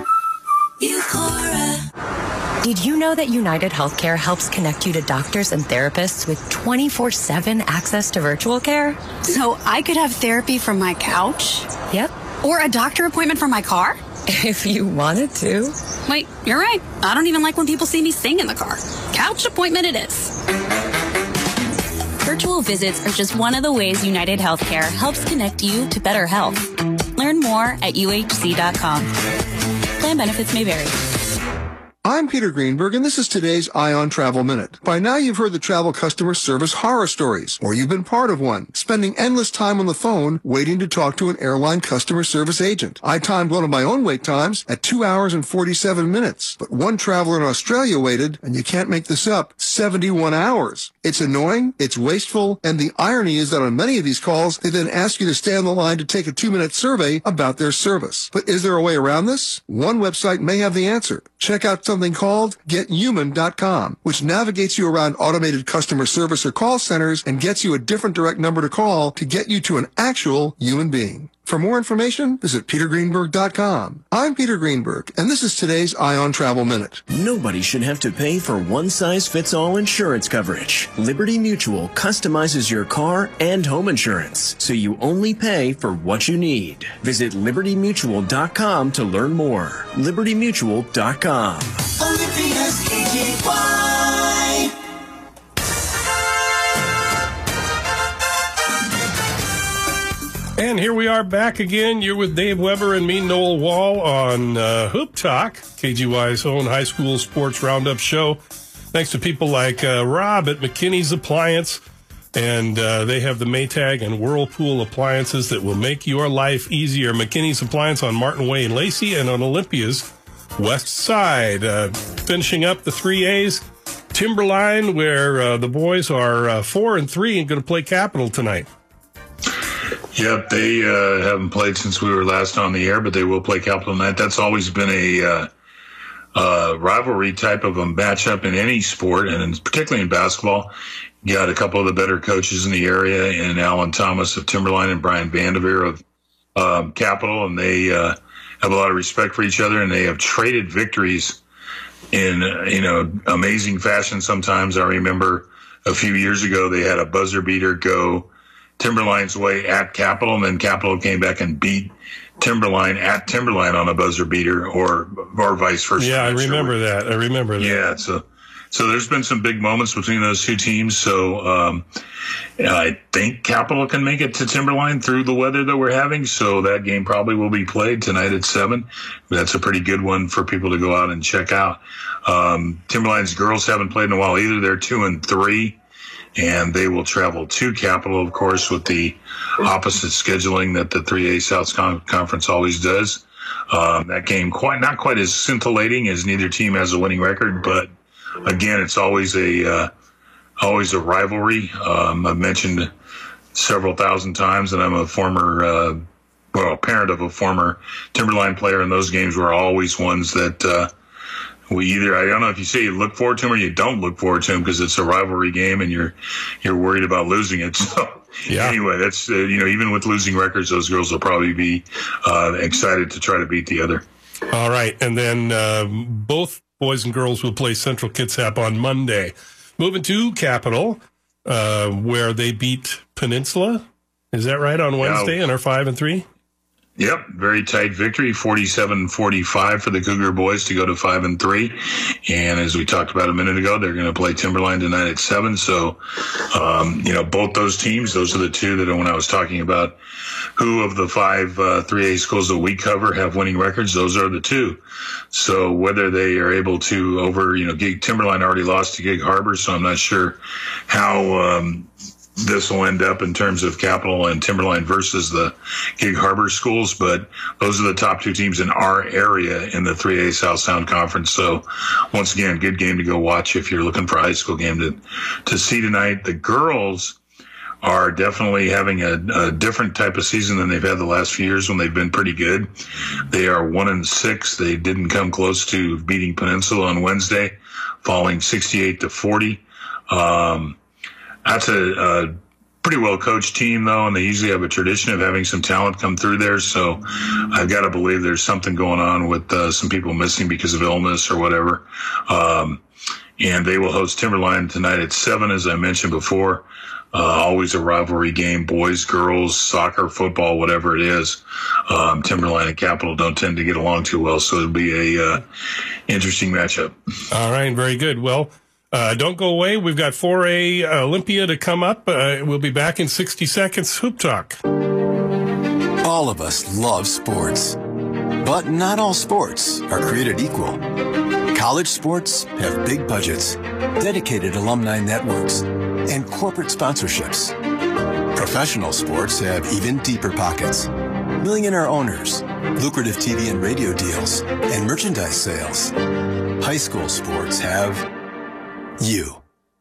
Speaker 17: Ucora.
Speaker 10: Did you know that United Healthcare helps connect you to doctors and therapists with twenty-four seven access to virtual care?
Speaker 25: So I could have therapy from my couch?
Speaker 10: Yep.
Speaker 25: Or a doctor appointment from my car?
Speaker 10: If you wanted to.
Speaker 25: Wait, you're right. I don't even like when people see me sing in the car. Couch appointment it is.
Speaker 4: Virtual visits are just one of the ways United Healthcare helps connect you to better health. Learn more at U H C dot com. Plan benefits may vary.
Speaker 5: I'm Peter Greenberg, and this is today's Ion Travel Minute. By now, you've heard the travel customer service horror stories, or you've been part of one, spending endless time on the phone waiting to talk to an airline customer service agent. I timed one of my own wait times at two hours and forty-seven minutes, but one traveler in Australia waited, and you can't make this up, seventy-one hours. It's annoying, it's wasteful, and the irony is that on many of these calls, they then ask you to stay on the line to take a two-minute survey about their service. But is there a way around this? One website may have the answer. Check out some something called get human dot com, which navigates you around automated customer service or call centers and gets you a different direct number to call to get you to an actual human being. For more information, visit peter greenberg dot com. I'm Peter Greenberg, and this is today's Ion Travel Minute.
Speaker 7: Nobody should have to pay for one-size-fits-all insurance coverage. Liberty Mutual customizes your car and home insurance, so you only pay for what you need. Visit liberty mutual dot com to learn more. liberty mutual dot com.
Speaker 17: Olympia's K G Y.
Speaker 2: And here we are back again. You're with Dave Weber and me, Noel Wall, on uh, Hoop Talk, K G Y's own high school sports roundup show. Thanks to people like uh, Rob at McKinney's Appliance. And uh, they have the Maytag and Whirlpool appliances that will make your life easier. McKinney's Appliance on Martin Way in Lacey and on Olympia's west side. Uh, finishing up the three A's, Timberline, where uh, the boys are uh, four and three and going to play Capital tonight.
Speaker 3: Yep, they uh, haven't played since we were last on the air, but they will play Capital tonight. That's always been a uh, uh, rivalry type of a matchup in any sport, and particularly in basketball. You got a couple of the better coaches in the area, in Alan Thomas of Timberline and Brian Vanderveer of um, Capital, and they uh, have a lot of respect for each other, and they have traded victories in uh, you know amazing fashion. Sometimes I remember a few years ago they had a buzzer beater go Timberline's way at Capital, and then Capital came back and beat Timberline at Timberline on a buzzer beater, or or vice versa.
Speaker 2: Yeah, I remember that. I remember that.
Speaker 3: Yeah, so so there's been some big moments between those two teams. So um, I think Capital can make it to Timberline through the weather that we're having. So that game probably will be played tonight at seven. That's a pretty good one for people to go out and check out. Um, Timberline's girls haven't played in a while either. They're two and three. And they will travel to Capital, of course, with the opposite scheduling that the three A South Con- Conference always does. Um, that game quite not quite as scintillating as neither team has a winning record, but again, it's always a uh, always a rivalry. Um, I've mentioned several thousand times that I'm a former, uh, well, parent of a former Timberline player, and those games were always ones that. Uh, We either, I don't know if you say you look forward to them or you don't look forward to them because it's a rivalry game and you're you're worried about losing it. So yeah. Anyway, that's, uh, you know, even with losing records, those girls will probably be uh, excited to try to beat the other.
Speaker 2: All right. And then uh, both boys and girls will play Central Kitsap on Monday. Moving to Capital, uh, where they beat Peninsula. Is that right, on Wednesday, yeah. And are five and three?
Speaker 3: Yep, very tight victory, forty-seven forty-five for the Cougar boys to go to five and three. And as we talked about a minute ago, they're going to play Timberline tonight at seven. So, um, you know, both those teams, those are the two that when I was talking about who of the five uh, three A schools that we cover have winning records, those are the two. So whether they are able to over, you know, Gig, Timberline already lost to Gig Harbor, so I'm not sure how um, this will end up in terms of Capital and Timberline versus the Gig Harbor schools, but those are the top two teams in our area in the three A South Sound Conference. So once again, good game to go watch if you're looking for a high school game to, to see tonight. The girls are definitely having a, a different type of season than they've had the last few years when they've been pretty good. They are one and six. They didn't come close to beating Peninsula on Wednesday, falling sixty-eight to forty. Um, That's a, a pretty well-coached team, though, and they usually have a tradition of having some talent come through there. So I've got to believe there's something going on with uh, some people missing because of illness or whatever. Um, and they will host Timberline tonight at seven, as I mentioned before. Uh, always a rivalry game, boys, girls, soccer, football, whatever it is. Um, Timberline and Capital don't tend to get along too well, so it'll be a uh, interesting matchup.
Speaker 2: All right, very good. Well, Uh, don't go away. We've got four A Olympia to come up. Uh, we'll be back in sixty seconds. Hoop Talk.
Speaker 8: All of us love sports, but not all sports are created equal. College sports have big budgets, dedicated alumni networks, and corporate sponsorships. Professional sports have even deeper pockets, millionaire owners, lucrative T V and radio deals, and merchandise sales. High school sports have you.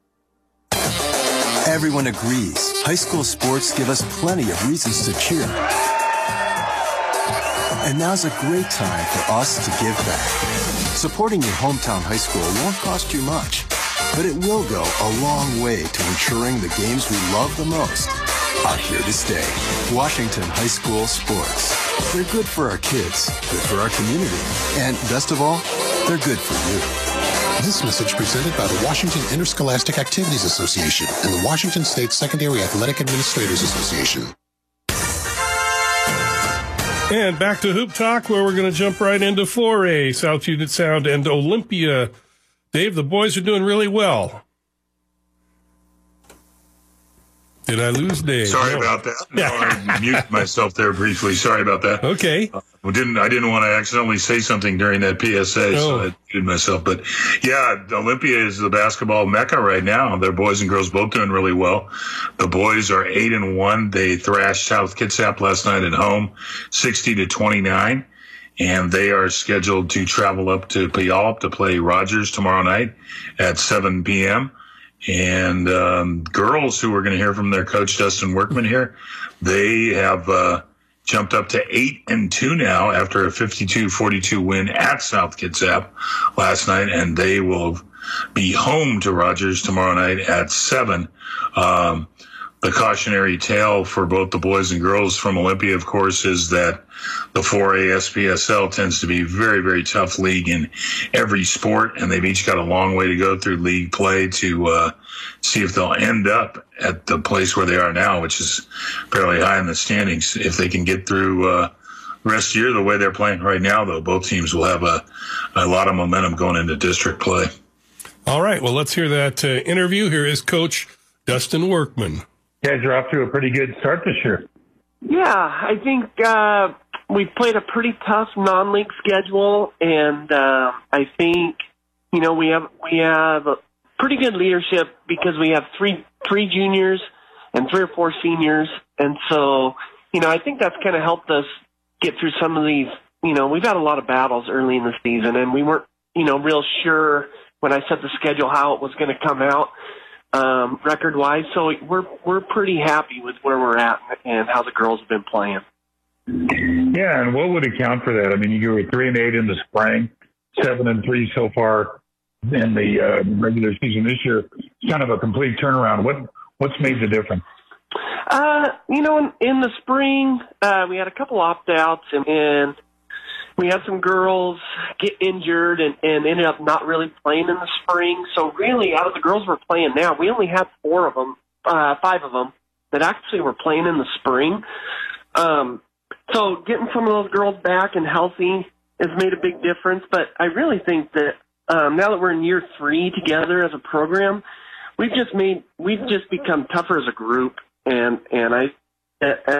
Speaker 8: Everyone agrees high school sports give us plenty of reasons to cheer. And now's a great time for us to give back. Supporting your hometown high school won't cost you much, but it will go a long way to ensuring the games we love the most are here to stay. Washington High School Sports. They're good for our kids, good for our community, and best of all, they're good for you.
Speaker 12: This message presented by the Washington Interscholastic Activities Association and the Washington State Secondary Athletic Administrators Association.
Speaker 2: And back to Hoop Talk, where we're going to jump right into four A, South Puget Sound and Olympia. Dave, the boys are doing really well. Did I lose Dave?
Speaker 3: Sorry
Speaker 2: no.
Speaker 3: about that. No, I muted myself there briefly. Sorry about that.
Speaker 2: Okay.
Speaker 3: Uh, didn't I didn't want to accidentally say something during that P S A,
Speaker 2: oh.
Speaker 3: so I muted myself. But yeah, Olympia is the basketball mecca right now. Their boys and girls both doing really well. The boys are eight and one. They thrashed South Kitsap last night at home, sixty to twenty-nine. And they are scheduled to travel up to Puyallup to play Rogers tomorrow night at seven p.m. And um, girls who we're going to hear from their coach, Dustin Workman here, they have uh, jumped up to eight and two now after a fifty-two forty-two win at South Kitsap last night. And they will be home to Rogers tomorrow night at seven. Um, the cautionary tale for both the boys and girls from Olympia, of course, is that the four A S P S L tends to be a very, very tough league in every sport, and they've each got a long way to go through league play to uh, see if they'll end up at the place where they are now, which is fairly high in the standings. If they can get through uh, the rest of the year the way they're playing right now, though, both teams will have a, a lot of momentum going into district play.
Speaker 2: All right, well, let's hear that uh, interview. Here is Coach Dustin Workman.
Speaker 13: You guys are off to a pretty good start this year.
Speaker 16: Yeah, I think uh, we've played a pretty tough non-league schedule, and uh, I think you know we have we have a pretty good leadership because we have three three juniors and three or four seniors, and so you know I think that's kind of helped us get through some of these. You know, we've had a lot of battles early in the season, and we weren't you know real sure when I set the schedule how it was going to come out. Um, record-wise, so we're we're pretty happy with where we're at and how the girls have been playing.
Speaker 13: Yeah, and what would account for that? I mean, you were three and eight in the spring, seven and three so far in the uh, regular season this year. It's kind of a complete turnaround. What what's made the difference?
Speaker 16: Uh, you know, in, in the spring, uh, we had a couple opt-outs, and, and we had some girls get injured and, and ended up not really playing in the spring. So really, out of the girls we're playing now, we only had four of them, uh, five of them that actually were playing in the spring. Um, so getting some of those girls back and healthy has made a big difference. But I really think that um, now that we're in year three together as a program, we've just made we've just become tougher as a group, and and I as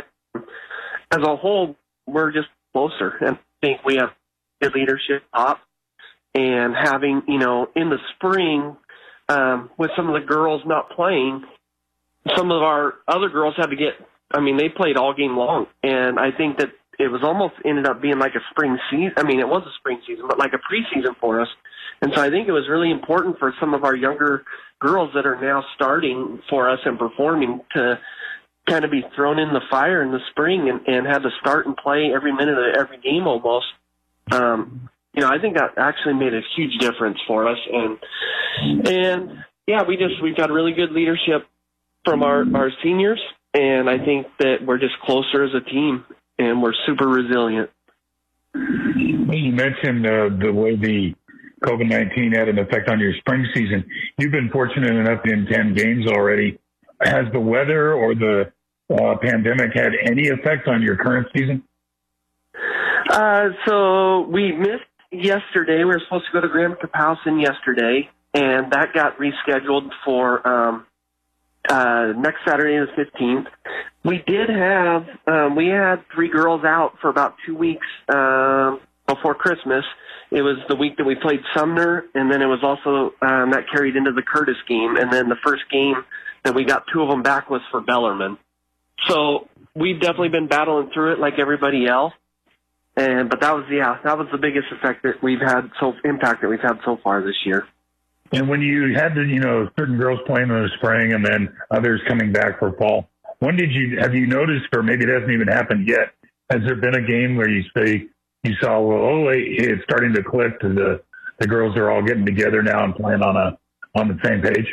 Speaker 16: a whole we're just closer. And I think we have good leadership up, and having, you know, in the spring, um, with some of the girls not playing, some of our other girls had to get, I mean, they played all game long. And I think that it was almost ended up being like a spring season. I mean, it was a spring season, but like a preseason for us. And so I think it was really important for some of our younger girls that are now starting for us and performing to kind of be thrown in the fire in the spring and, and had to start and play every minute of every game almost. Um, you know, I think that actually made a huge difference for us. And, and yeah, we just, we've got really good leadership from our, our seniors. And I think that we're just closer as a team and we're super resilient.
Speaker 13: You mentioned uh, the way the COVID nineteen had an effect on your spring season. You've been fortunate enough to attend games already. Has the weather or the uh, pandemic had any effect on your current season?
Speaker 16: Uh, so we missed yesterday. We were supposed to go to Graham Kapowsin yesterday, and that got rescheduled for um, uh, next Saturday the fifteenth. We did have, um, we had three girls out for about two weeks um, before Christmas. It was the week that we played Sumner, and then it was also, um, that carried into the Curtis game, and then the first game that we got two of them back was for Bellarmine. So we've definitely been battling through it like everybody else. And, but that was, yeah, that was the biggest effect that we've had, so impact that we've had so far this year.
Speaker 13: And when you had the, you know, certain girls playing in the spring and then others coming back for fall, when did you, have you noticed, or maybe it hasn't even happened yet, has there been a game where you say, you saw, well, oh, it's starting to click, to the, the girls are all getting together now and playing on a, on the same page?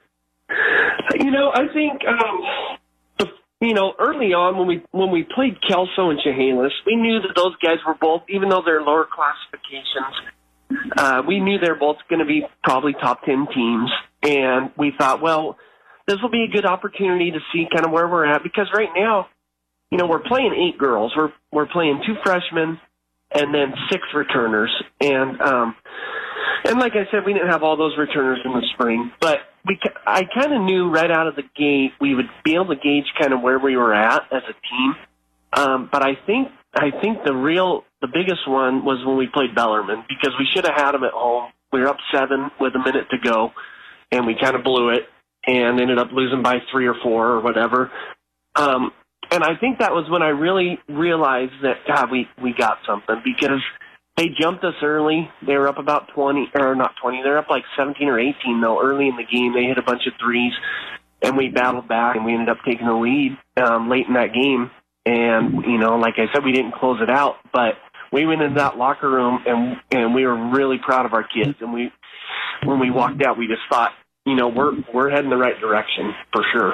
Speaker 16: You know, I think, um, you know, early on when we when we played Kelso and Chehalis, we knew that those guys were both, even though they're lower classifications, uh, we knew they're both going to be probably top ten teams. And we thought, well, this will be a good opportunity to see kind of where we're at, because right now, you know, we're playing eight girls. We're we're playing two freshmen and then six returners. And um, and like I said, we didn't have all those returners in the spring, but we I kind of knew right out of the gate we would be able to gauge kind of where we were at as a team. Um, but I think I think the real the biggest one was when we played Bellarmine, because we should have had them at home. We were up seven with a minute to go, and we kind of blew it and ended up losing by three or four or whatever. Um, and I think that was when I really realized that God, we we got something, because they jumped us early. They were up about twenty, or not twenty. They're up like seventeen or eighteen, though, early in the game. They hit a bunch of threes, and we battled back, and we ended up taking the lead um, late in that game. And, you know, like I said, we didn't close it out, but we went into that locker room, and and we were really proud of our kids. And we, when we walked out, we just thought, you know, we're we're heading the right direction for sure.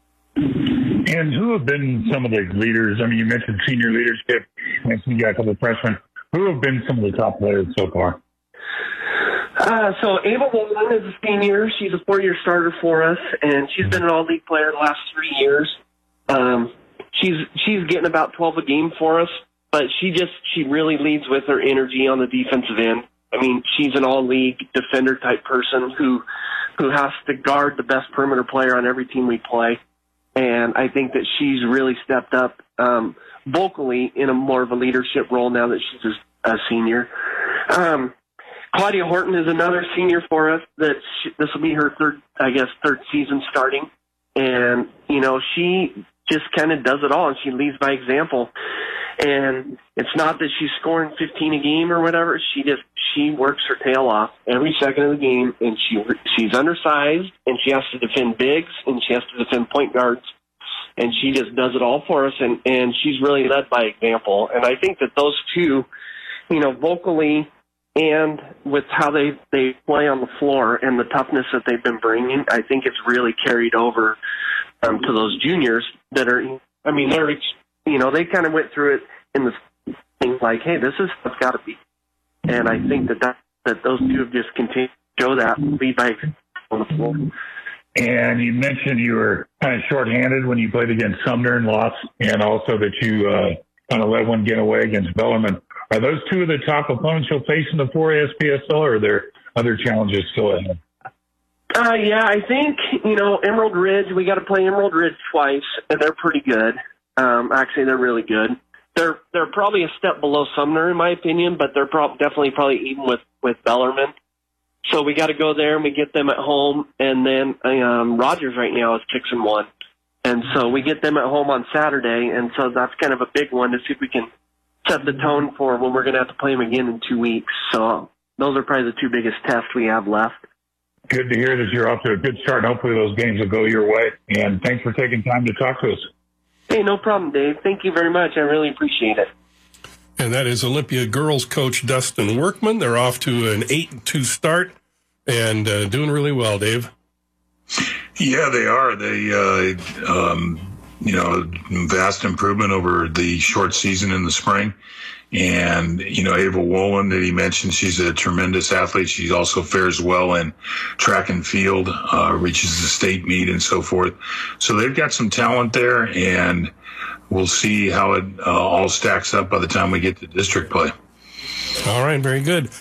Speaker 13: And who have been some of the leaders? I mean, you mentioned senior leadership. You mentioned you got a couple of freshmen. Who have been some of the top players so far?
Speaker 16: Uh, so Ava Wolin is a senior. She's a four-year starter for us, and she's been an all-league player the last three years. Um, she's she's getting about twelve a game for us, but she just she really leads with her energy on the defensive end. I mean, she's an all-league defender type person who who has to guard the best perimeter player on every team we play, and I think that she's really stepped up um, vocally in a more of a leadership role now that she's a, a senior. Um, Claudia Horton is another senior for us. That she, this will be her third, I guess, third season starting, and you know she just kind of does it all, and she leads by example. And it's not that she's scoring fifteen a game or whatever. She just she works her tail off every second of the game, and she she's undersized, and she has to defend bigs, and she has to defend point guards, and she just does it all for us. And and she's really led by example. And I think that those two, you know, vocally and with how they they play on the floor and the toughness that they've been bringing, I think it's really carried over um, to those juniors that are. I mean, they're. You know, they kind of went through it in the things like, hey, this is what's got to be. And I think that, that that those two have just continued to show that lead by on the floor.
Speaker 13: And you mentioned you were kind of shorthanded when you played against Sumner and lost, and also that you uh, kind of let one get away against Bellarmine. Are those two of the top opponents you'll face in the four A S P S L, or are there other challenges still ahead?
Speaker 16: Uh, yeah, I think, you know, Emerald Ridge, we got to play Emerald Ridge twice, and they're pretty good. Um, actually, they're really good. They're they're probably a step below Sumner in my opinion, but they're prob- definitely probably even with with Bellarmine. So we got to go there and we get them at home, and then um, Rogers right now is six and one, and so we get them at home on Saturday, and so that's kind of a big one to see if we can set the tone for when we're going to have to play them again in two weeks. So those are probably the two biggest tests we have left.
Speaker 13: Good to hear that you're off to a good start. Hopefully those games will go your way. And thanks for taking time to talk to us.
Speaker 16: Hey, no problem, Dave. Thank you very much. I really appreciate it.
Speaker 2: And that is Olympia girls coach Dustin Workman. They're off to an eight and two start and uh, doing really well, Dave.
Speaker 3: Yeah, they are. They, uh, um, you know, vast improvement over the short season in the spring. And, you know, Ava Wolin that he mentioned, she's a tremendous athlete. She also fares well in track and field, uh, reaches the state meet and so forth. So they've got some talent there, and we'll see how it uh, all stacks up by the time we get to district play.
Speaker 2: All right, very good.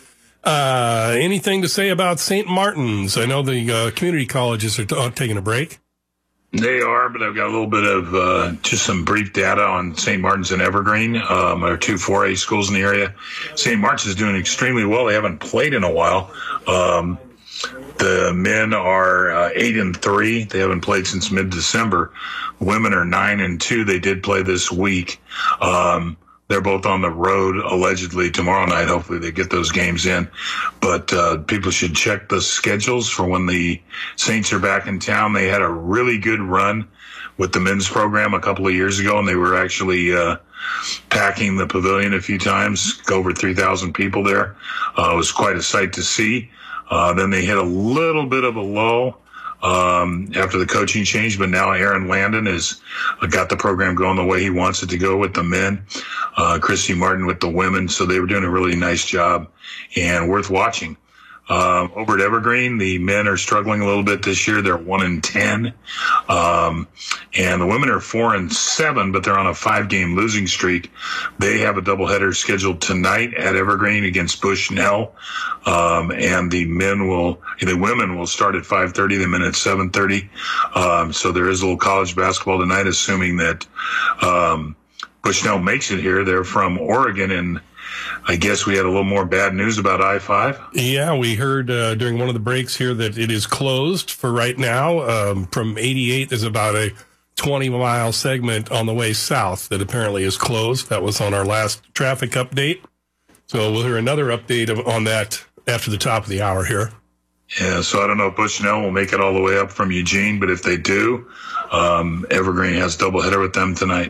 Speaker 2: Uh, anything to say about Saint Martin's? I know the uh, community colleges are t- uh, taking a break.
Speaker 3: They are, but I've got a little bit of uh, just some brief data on Saint Martin's and Evergreen, um, our two four A schools in the area. Saint Martin's is doing extremely well. They haven't played in a while. Um, the men are uh, eight and three. They haven't played since mid-December. Women are nine and two. They did play this week. Um, They're both on the road, allegedly, tomorrow night. Hopefully they get those games in. But uh, people should check the schedules for when the Saints are back in town. They had a really good run with the men's program a couple of years ago, and they were actually uh, packing the pavilion a few times, over three thousand people there. Uh, it was quite a sight to see. Uh, then they hit a little bit of a lull Um, after the coaching change, but now Aaron Landon has got the program going the way he wants it to go with the men. Uh, Christy Martin with the women. So they were doing a really nice job and worth watching. Um, over at Evergreen, the men are struggling a little bit this year. They're one and ten. Um, and the women are four and seven, but they're on a five game losing streak. They have a doubleheader scheduled tonight at Evergreen against Bushnell. Um, and the men will, the women will start at five thirty, the men at seven thirty. Um, so there is a little college basketball tonight, assuming that, um, Bushnell makes it here. They're from Oregon, and I guess we had a little more bad news about I five.
Speaker 2: Yeah, we heard uh, during one of the breaks here that it is closed for right now. Um, from eighty-eight, there's about a twenty mile segment on the way south that apparently is closed. That was on our last traffic update. So we'll hear another update of, on that after the top of the hour here.
Speaker 3: Yeah, so I don't know if Bushnell will make it all the way up from Eugene, but if they do, um, Evergreen has doubleheader with them tonight.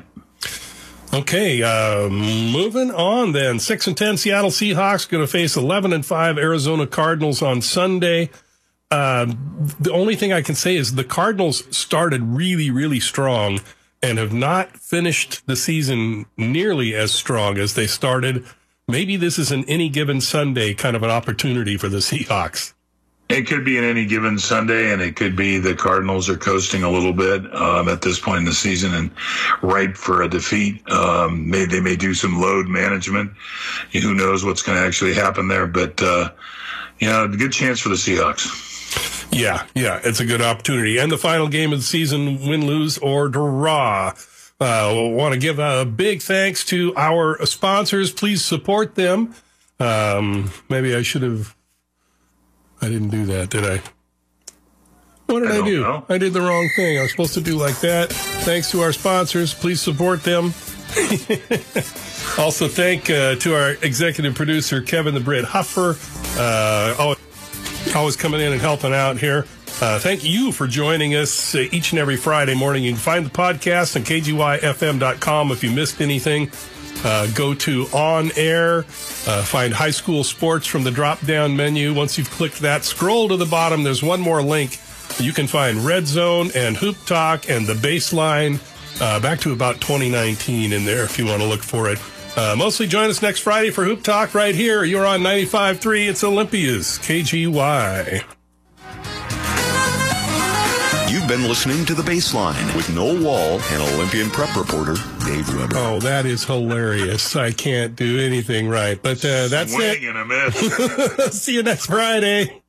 Speaker 2: Okay, uh, moving on then. Six and ten Seattle Seahawks going to face eleven and five Arizona Cardinals on Sunday. Uh, the only thing I can say is the Cardinals started really, really strong and have not finished the season nearly as strong as they started. Maybe this is an any given Sunday kind of an opportunity for the Seahawks.
Speaker 3: It could be an any given Sunday, and it could be the Cardinals are coasting a little bit um, at this point in the season and ripe for a defeat. Um, may, they may do some load management. Who knows what's going to actually happen there? But, uh, you know, a good chance for the Seahawks.
Speaker 2: Yeah, yeah, it's a good opportunity. And the final game of the season, win, lose, or draw. Uh, we'll want to give a big thanks to our sponsors. Please support them. Um, maybe I should have... I didn't do that, did I? What did I, I do? Know. I did the wrong thing. I was supposed to do like that. Thanks to our sponsors. Please support them. Also, thank uh, to our executive producer, Kevin the Brit Huffer. Uh, always, always coming in and helping out here. Uh, thank you for joining us uh, each and every Friday morning. You can find the podcast on K G Y F M dot com if you missed anything. Uh, go to On Air, uh, find High School Sports from the drop-down menu. Once you've clicked that, scroll to the bottom. There's one more link. You can find Red Zone and Hoop Talk and the Baseline uh, back to about twenty nineteen in there if you want to look for it. Uh, mostly join us next Friday for Hoop Talk right here. You're on ninety-five point three. It's Olympia's K G Y.
Speaker 1: You've been listening to The Baseline with Noel Wall and Olympian prep reporter Dave Weber.
Speaker 2: Oh, that is hilarious. I can't do anything right, but uh, that's
Speaker 3: Swing
Speaker 2: it.
Speaker 3: and a miss.
Speaker 2: See you next Friday.